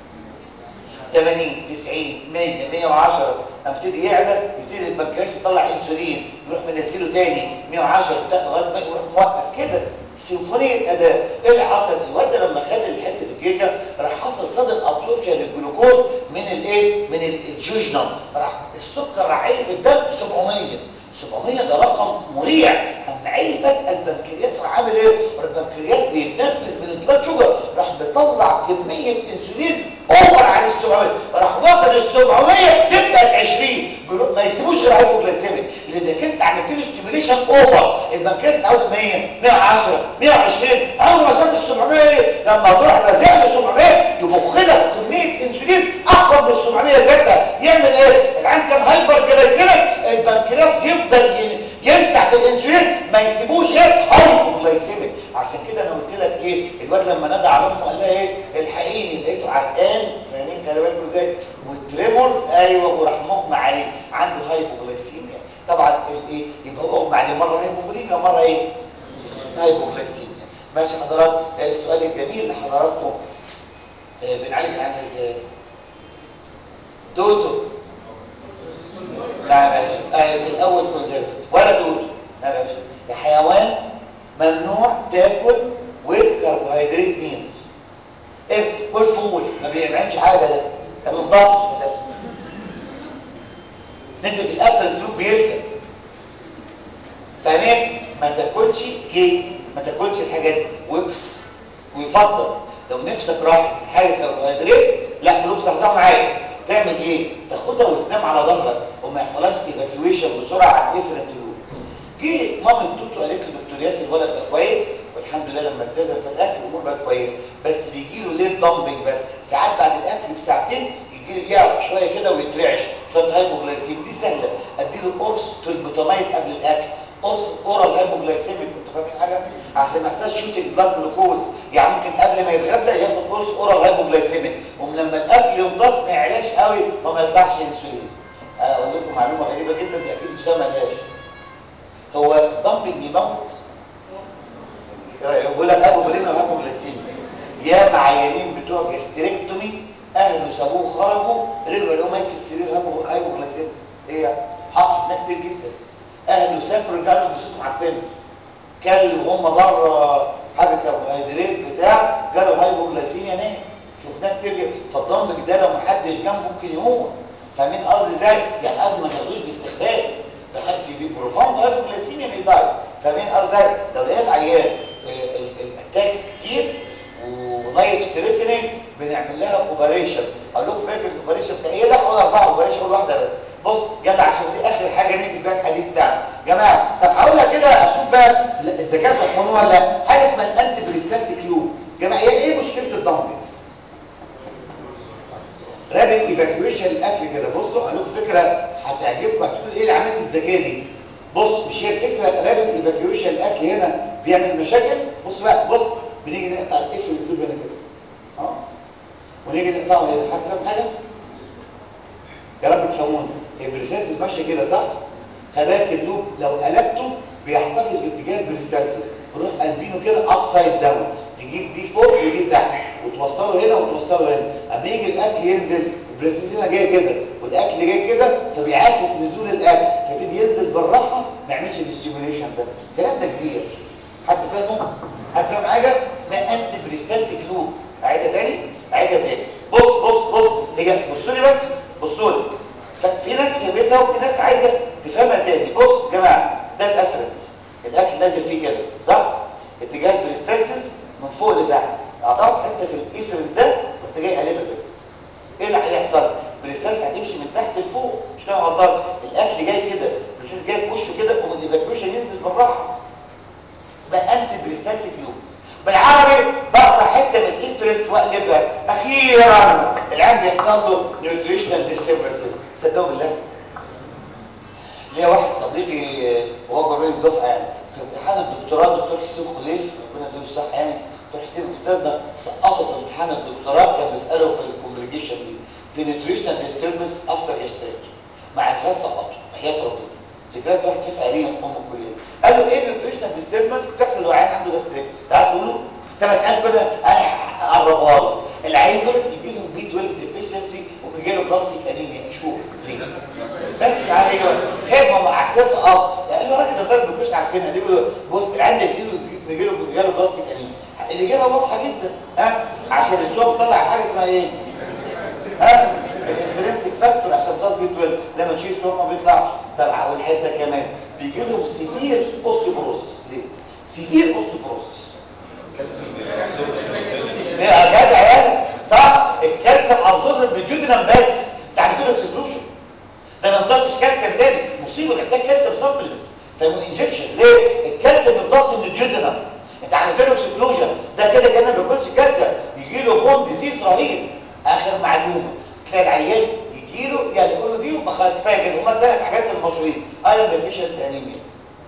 ثمانين تسعين مية مية وعشرة، ابتدي يعلى، يبتدي البنكرياس يطلع انسولين، يروح منزله تاني مية وعشرة لغايه ما يروح موقف كده. سيمفونيه اداء. ايه اللي حصل؟ الواد لما خد حته الكيكه راح حصل صدى ابسوربشن للجلوكوز من الايه؟ من الجوجنم، راح السكر عالي في الدم سبعمية. سبعمية ده رقم مريع. اما عالي فجاه البنكرياس راح عامل ايه؟ البنكرياس بيتنفس من البلاد شوجر، راح بيطلع كميه انسولين اوفر عن ال سبعمية، راح واخد ال سبعمية تبقى عشرين. ما يسيبوش غير هايبوجلايسيميك، لانك انت عملت له ستيميوليشن اوفر. البنكرياس اتعود مية مية وعشرة مية وعشرين، اول ما شاف ال سبعمية ايه؟ لما تروح رازع له سبعمية يبخ لك كميه انسولين اقوى من ال سبعمية ذاتها. يعمل ايه؟ العين كان هايبر جلايسيميك، البنكرياس يفضل ينتع في الانسولين، ما يسيبوش غير هايبوجلايسيميك. عشان كده انا قلت لك ايه؟ الواد لما نادى على امه قال لها ايه؟ الحقيني، لقيته عرقان. فاهمين؟ خلي بالكم ازاي؟ والتريمورز ايوه، وراح مغمى عليه، عنده هايبوجلايسيميا. طبعا الايه؟ يبقى هو اغمى عليه مره هايبوفوليميا ومره ايه؟ هايبوجلايسيميا. ماشي حضرات؟ السؤال الجميل لحضراتكم، آه بنعالج عنه ازاي؟ دوتو. لا يا باشا، آه في الاول كونزرفتيف ولا دوتو. لا يا باشا، يا حيوان ممنوع تاكل ويت كربوهيدرات مينز. ايه؟ كل فول، ما بيعملش حاجه ده، ما بينضفش اساسا. نزل في القفل الجلوب بيلزق. فاهمين؟ ما تاكلش كيك، ما تاكلش الحاجات دي. ويبس. ويفضل لو نفسك راحت في حاجه كربوهيدرات، لا قلوب صحصح معايا، تعمل ايه؟ تاخدها وتنام على ظهرك وما يحصلهاش ايفاكيويشن بسرعه على الافرنتولوم. جه مامة توتو قالت له دكتور ياسر الولد بقى كويس والحمد لله، لما التزم في الاكل الامور بقت كويس، بس بيجي له ليه دامبنج. بس ساعات بعد الاكل بساعتين يجي له يعرق شويه كده ويترعش، شويه هايبوجلايسيم. دي سهله، ادي له قرص تولبوتاميد قبل الاكل اورال هايبوجلايسيميك، انتوا فاهمين حاجه؟ عشان ما يحصلش شوتنج بلاد جلوكوز، يعني ممكن قبل ما يتغدى ياخد قرص اورال هايبوجلايسيميك، ولما الاكل يمتص ما يعلاش قوي فما يطلعش انسولين. اقول لكم معلومه غريبه جدا دي اكيد مش ما لهاش. هو الدمبنج يموت؟ يقول لك هايبوفوليميا وهايبوجلايسيميا. يا معينين بتوع جاستريكتومي اهله سابوه خرجوا رجعوا لقوا ميت في السرير هايبوجلايسيميا. ايه يعني؟ حط في كتير جدا. اهله سافروا رجعوا له جثتهم عارفينه. كلوا هم بره حاجه كربوهيدرات بتاع جاله هايبوجلايسيميا مات. شفناه كتير جدا. فالدمبنج ده لو ما حدش جنبه ممكن يموت. فاهمين قصدي ازاي؟ يعني قصدي ما تاخدوش باستخفاف. ده حد سي بروفاند هايبوجلايسيميا بيضايق. فاهمين قصدي ازاي؟ لو لقينا العيان الاتاكس كتير ولايف ثريتنينج بنعمل لها اوبريشن. اقول لكم فاكر الاوبريشن بتاع ايه؟ لا ولا اربعه اوبريشن، اقول واحده بس. بص يلا عشان دي اخر حاجه نقفل بيها الحديث بتاعنا يا جماعه. طب هقولها كده اشوف بقى اذا كانت تفهموها ولا لا. حاجه اسمها الانتي بريستالتيك لوب. يا جماعه ايه مشكله الدمبنج؟ رابط ايفاكيويشن الاكل كده. بصوا اقول لكم فكره هتعجبكم، هتقولوا ايه العمليه الذكيه دي. بص مش هي الفكره رابط ايفاكيويشن الاكل هنا بيعمل مشاكل. بص بقى بص بنيجي نقطع الاكل اللوب هنا كده اه ونيجي نقطعه هنا. حد فاهم حاجه؟ يا رب تفهموني. البريستالسيس ماشيه كده صح؟ خلاك اللوب لو قلبته بيحتفظ باتجاه البريستالسيس، تروح قلبينه كده ابسايد داون، تجيب دي فوق ودي تحت وتوصله هنا وتوصله هنا. اما يجي الاكل ينزل البريستالسيس هنا جاي كده والاكل جاي كده فبيعاكس نزول الاكل فيبتدي ينزل بالراحه ما يعملش الاستيميوليشن ده. الكلام ده كبير. حد فاهمه؟ حد فاهم حاجه؟ اسمها انتي بريستالتيك لوب. اعيدها تاني اعيدها تاني. بص بص بص هي بصوا لي بس بصوا لي. ففي ناس فهمتها وفي ناس عايزه تفهمها تاني. بص يا جماعه ده الافرنت الاكل نازل فيه كده صح؟ اتجاه البريستالسيس من فوق لتحت. اعطاك حته في الافرنت ده وانت جاي قلبها كده. ايه اللي هيحصل؟ البريستالسيس هتمشي من تحت لفوق مش كده غلطان. الاكل جاي كده البريستالسيس جاي في وشه كده ومن الايفاكيويشن ينزل بالراحه. اسمها انتي بريستالتيك لوب. بالعربي بقطع حته من الافرنت واقلبها. اخيرا العيان بيحصل له نيوتريشنال ديستربنسز. صدقوا بالله ليا واحد صديقي وهو جربي الدفعه يعني في امتحان الدكتوراه الدكتور حسين خليف ربنا يديله الصحه يعني. دكتور حسين استاذنا سقطه في امتحان الدكتوراه كان بيساله في الكومبليكيشن دي في نيوتريشنال ديستربنس افتر جاستريكتومي مع الفاس سقطه وحياه ربنا. ذكريات واحد شاف قريبه في ام الكليه قال له ايه نيوتريشنال ديستربنس بتحصل لو عيان عنده جاستريك. تعرف تقوله؟ ده مساله كده انا اقربها له. العيان دول بيجي لهم بي اتناشر ديفيشنسي وبيجي له بلاستيك انيميا. شو ليه؟ ماشي ايوه خدمه مع احداث اه قال له راجل ده مش عارفينها دي. بص عندك بيجي له بيجي له بلاستيك انيميا. الاجابه واضحه جدا ها عشان السوق بيطلع حاجه اسمها ايه؟ ها الانترنسيك فاكتور عشان تطلع بي اتناشر لما تشيل سوق ما بيطلعش. طب والحته كمان بيجي لهم سيفير اوستيوبروسيس. ليه؟ سيفير اوستيوبروسيس يا جدع يالا صح. الكالسيوم ابزورب بالجدران بس بتاع بيدور اكسكلوجن ده ما يمتصش كالسيوم تاني. مصيبه محتاج كالسيوم سبلمنتس فمو انجكشن. ليه؟ الكالسيوم يمتص من الجدران انت عملت له اكسكلوجن ده كده كان ما بياكلش كالسيوم يجي له بون ديزيز رهيب. اخر معلومه تلاقي العيان يجي له يعني يقول له دي وما كفايه كده هما الثلاث حاجات المشهورين ايرون ديفيشنسي انيميا.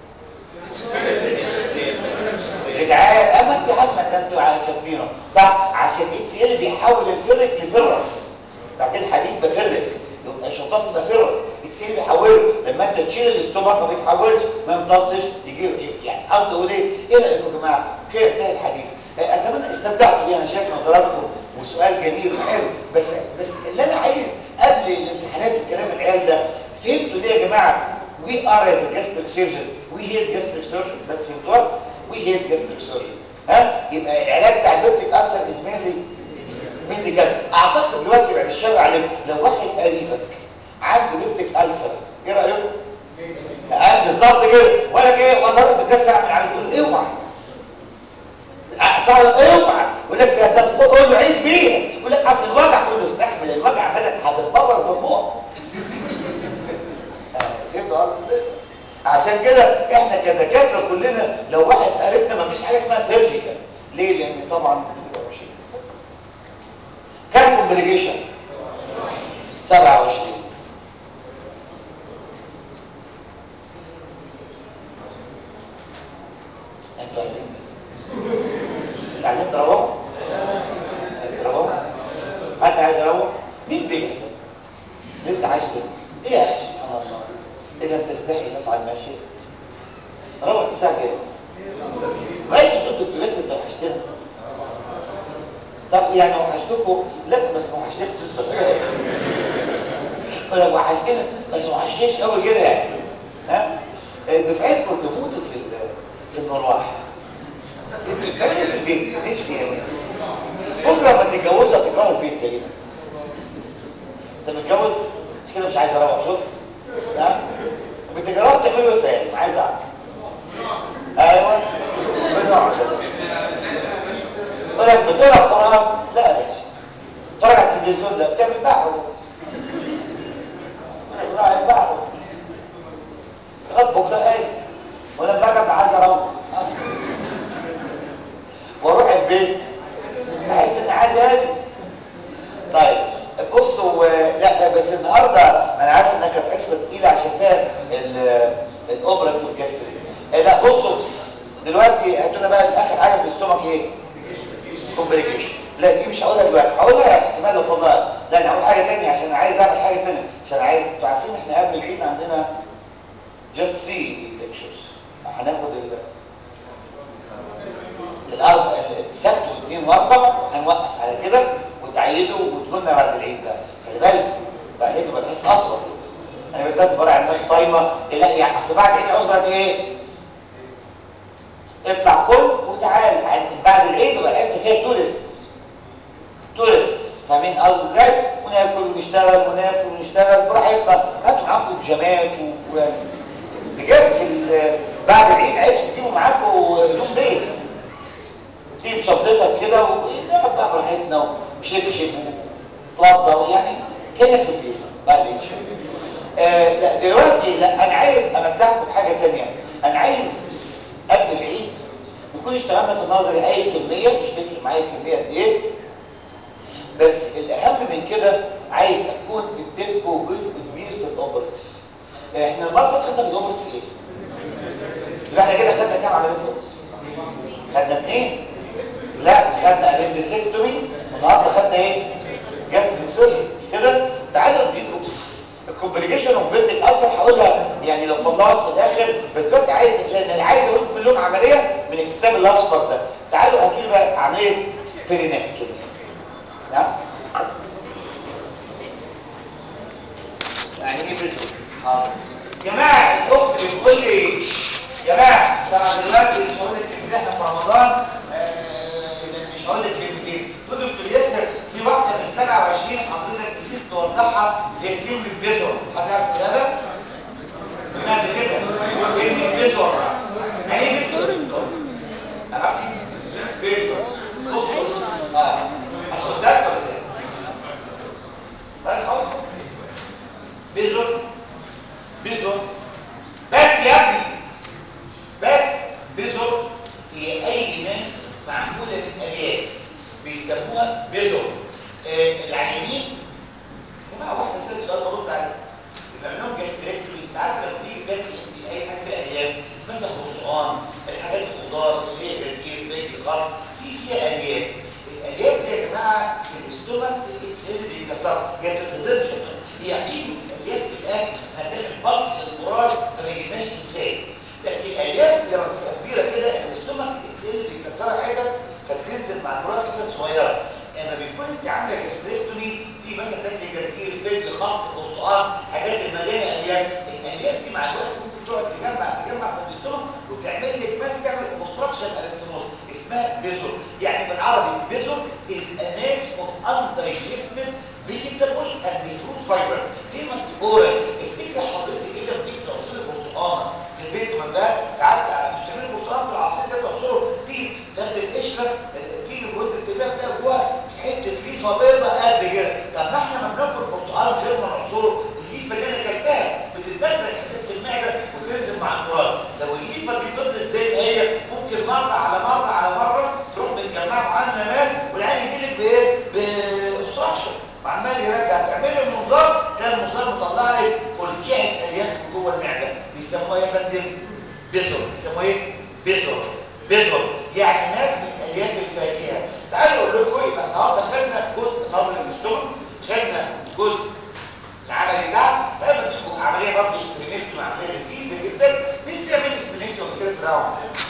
جدعان اما انت عارفه ده انتوا شاطرينه صح عشان اتش ال بيحول الفرق لفرس. بعدين الحديد بفرق يبقى مش هيمتص بفرس. اتش ال بيحوله لما انت تشيل الاستومك ما بيتحولش ما يمتصش يجي يعني قصدي اقول ايه؟ ايه رايكم يا جماعه؟ كده انتهى الحديث. اتمنى استمتعتوا بيه. انا شايف نظراتكم وسؤال جميل وحلو بس بس اللي انا عايز قبل الامتحانات والكلام العيال ده فهمتوا ليه يا جماعه؟ we are as a gastric surgeon we hate gastric surgeon بس فهمتوها؟ we hate gastric surgeon. ها يبقى العلاج بتاع البيبتيك ألسر is mainly ميديكال. اعتقد دلوقتي بعد الشر عليك لو واحد قريبك عنده بيبتيك ألسر ايه رايك؟ اه بالظبط كده ولا ايه وانا رحت الجسر اعمل عليه تقول له اوعى صار اوعى يقول لك ده تقول له عيش بيها يقول لك اصل الوجع قول له استحمل الوجع بدل هتتبرز بالروح. فهمت قصدي؟ عشان كده احنا كدكاتره كلنا لو واحد قريبنا ما فيش حاجه اسمها سيرجيكال. ليه؟ لان طبعا بتبقى وحشه. كام كومبليكيشن؟ سبعة وعشرين. عايز اروح. مين بيجهد لسه عايش ايه يا اخي؟ سبحان الله، اذا بتستحي فافعل ما شئت. روح الساعه كام؟ وانت شفت الكريست انت وحشتنا. طب يعني وحشتكم؟ لا بس ما وحشتكم تفضل ولا وحشتنا بس ما وحشتنيش قوي كده يعني. ها دفعتكم تموتوا في في المروحه. انتوا بتعملوا في البيت نفسي يعني بكره ما تتجوزوا هتكرهوا البيت يا جدع. انت متجوز مش كده مش عايز اروح شوف. ها بتكرهوا تعملوا ايه سهل عايز اعرف. ايوه بنقعد يقول لك بتقرا قران؟ لا يا باشا. بتتفرج على التلفزيون؟ لا. بتعمل بحث راعي بحث لغايه بكره قايم ولما باجي عايز اروح واروح البيت احس اني عايز اجي. طيب بصوا، لا بس النهارده انا عارف انها كانت حصه تقيله عشان فاهم الاوبراتيف جاستري. لا بصوا بس دلوقتي هاتوا لنا بقى اخر حاجه في الاستومك ايه؟ كومبليكيشن. لا دي مش هقولها دلوقتي، هقولها احتمال لو فضلها. لا انا هقول حاجه ثانيه عشان عايز اعمل حاجه ثانيه، عشان عايز انتوا عارفين احنا قبل العيد عندنا جاست ثلاثة ليكتشرز. هناخد الاربع السبت واثنين واربع وهنوقف على كده وتعيدوا وتقولنا بعد العيد بقى. خلي بالك بعد العيد يبقى الحصه اطول. انا بالذات بفرع الناس صايمه. لا يعني اصل بعد العيد عذرك ايه؟ اطلع كل وتعال بعد العيد يبقى الحصه فيها تورستس تورستس فاهمين قصدي ازاي؟ وناكل ونشتغل وناكل ونشتغل براحتنا. هاتوا معاكم بيجامات و بجد في بعد العيد عايزكم تجيبوا معاكم هدوم بيت. تجيب شنطتك كده ونقعد بقى براحتنا وشبشب وتوضى يعني كانك في البيت بعد العيد. آه لا دلوقتي لا انا عايز امتعكم بحاجه ثانيه. انا عايز قبل العيد نكون اشتغلنا في النظري اي كميه، مش تفرق معايا الكميه قد ايه، بس الاهم من كده عايز اكون اديتكم جزء كبير في الاوبرتيف. احنا المره اللي خدنا في الاوبرتيف ايه؟ يبقى احنا كده خدنا كام عمليه في الاوبرتيف؟ خدنا اثنين؟ لا خدنا ابندسكتومي والنهارده خدنا ايه؟ جاستريك سيرجري مش كده؟ تعالوا نديكم الكومبليكيشن اوف بيلدينج ألسر هقولها يعني لو فضلت في الاخر، بس دلوقتي عايز لان عايز اقول كلهم عمليه من الكتاب الاصفر ده. تعالوا هاتوا لي بقى عمليه سبيرينكتومي. نعم؟ يعني ايه بيزو؟ حاضر. جماعه الاخت بتقول لي جماعه طبعا دلوقتي مش هقول لك ان احنا في رمضان آه مش هقول لك كلمتين. تقول دكتور ياسر في واحده من سبعة وعشرين حضرتك نسيت توضحها هي كلمه بيزو. حد يعرف كده؟ سمعت كده؟ كلمه بيزو يعني ايه بيزو؟ تعرفي؟ بيزو بص اه عشان ده ولا كده؟ بس خلاص بيزو بيزو بس يا ابني بس بيزو هي اي ناس معموله من الياف بيسموها بيزو. آه العيانين يا جماعه واحده سالت سؤال برد عليه بيبقى لهم جاستريكتومي. انت عارف لما تيجي تاكل انت اي حاجه فيها الياف مثلا برتقان الحاجات الخضار اللي هي جرجير فجل خس في فيها الياف. الالياف دي يا جماعه في الاستومك الانسان بيكسرها هي ما بتتهضمش. هي اكيد الالياف في الاكل هتعمل بلق للمراس فما يجيبناش تمثال. لكن الالياف لما بتبقى كبيره كده الاستومك الانسان بيكسرها حتت فبتنزل مع المراس حتت صغيره. لما بيكون انت عامله جاستريكتومي في مثلا تاكل جرجير فجل خس برتقان حاجات المليانه الياف. الالياف دي مع الوقت ممكن تقعد تجمع تجمع في الاستومك وتعمل لك ماس تعمل اوبستراكشن انستموز اسمها بيزور. يعني بالعربي بيزور is a mass of undigested vegetable and fruit fibers famous oral. افتكر حضرتك كده بتيجي تعصري برتقانه في البيت من ده ساعات مش تعملي برتقان بالعصير ده تعصره تيجي تاخد القشره تيجي وانت بتبقى بتلاقي جواها حته ليفه بيضاء قد كده. طب ما احنا ما بناكل برتقان غير ما نعصره الليفه دي انا كلتها بتتدغدغ حتت في المعده وتنزل مع المراد. لو الليفه دي فضلت زي ما هي ممكن مره على مره على مره تروح متجمعه عنها ماس والعين يجي لك بايه؟ باوستراكشن وعمال يرجع تعمل له منظار ده المنظار مطلع لك كلكعه الياف جوه المعده بيسموها يا فندم بيزور. بيسموها ايه؟ بيزور. بيزور يعني ناس من الياف الفاكهه. تعالوا اقول لكم يبقى النهارده خدنا جزء نظري في الاستومك عمليه برضه سبلينكتومي، عمليه لذيذه جدا. مين سمع سبلينكتومي كده في الراوند؟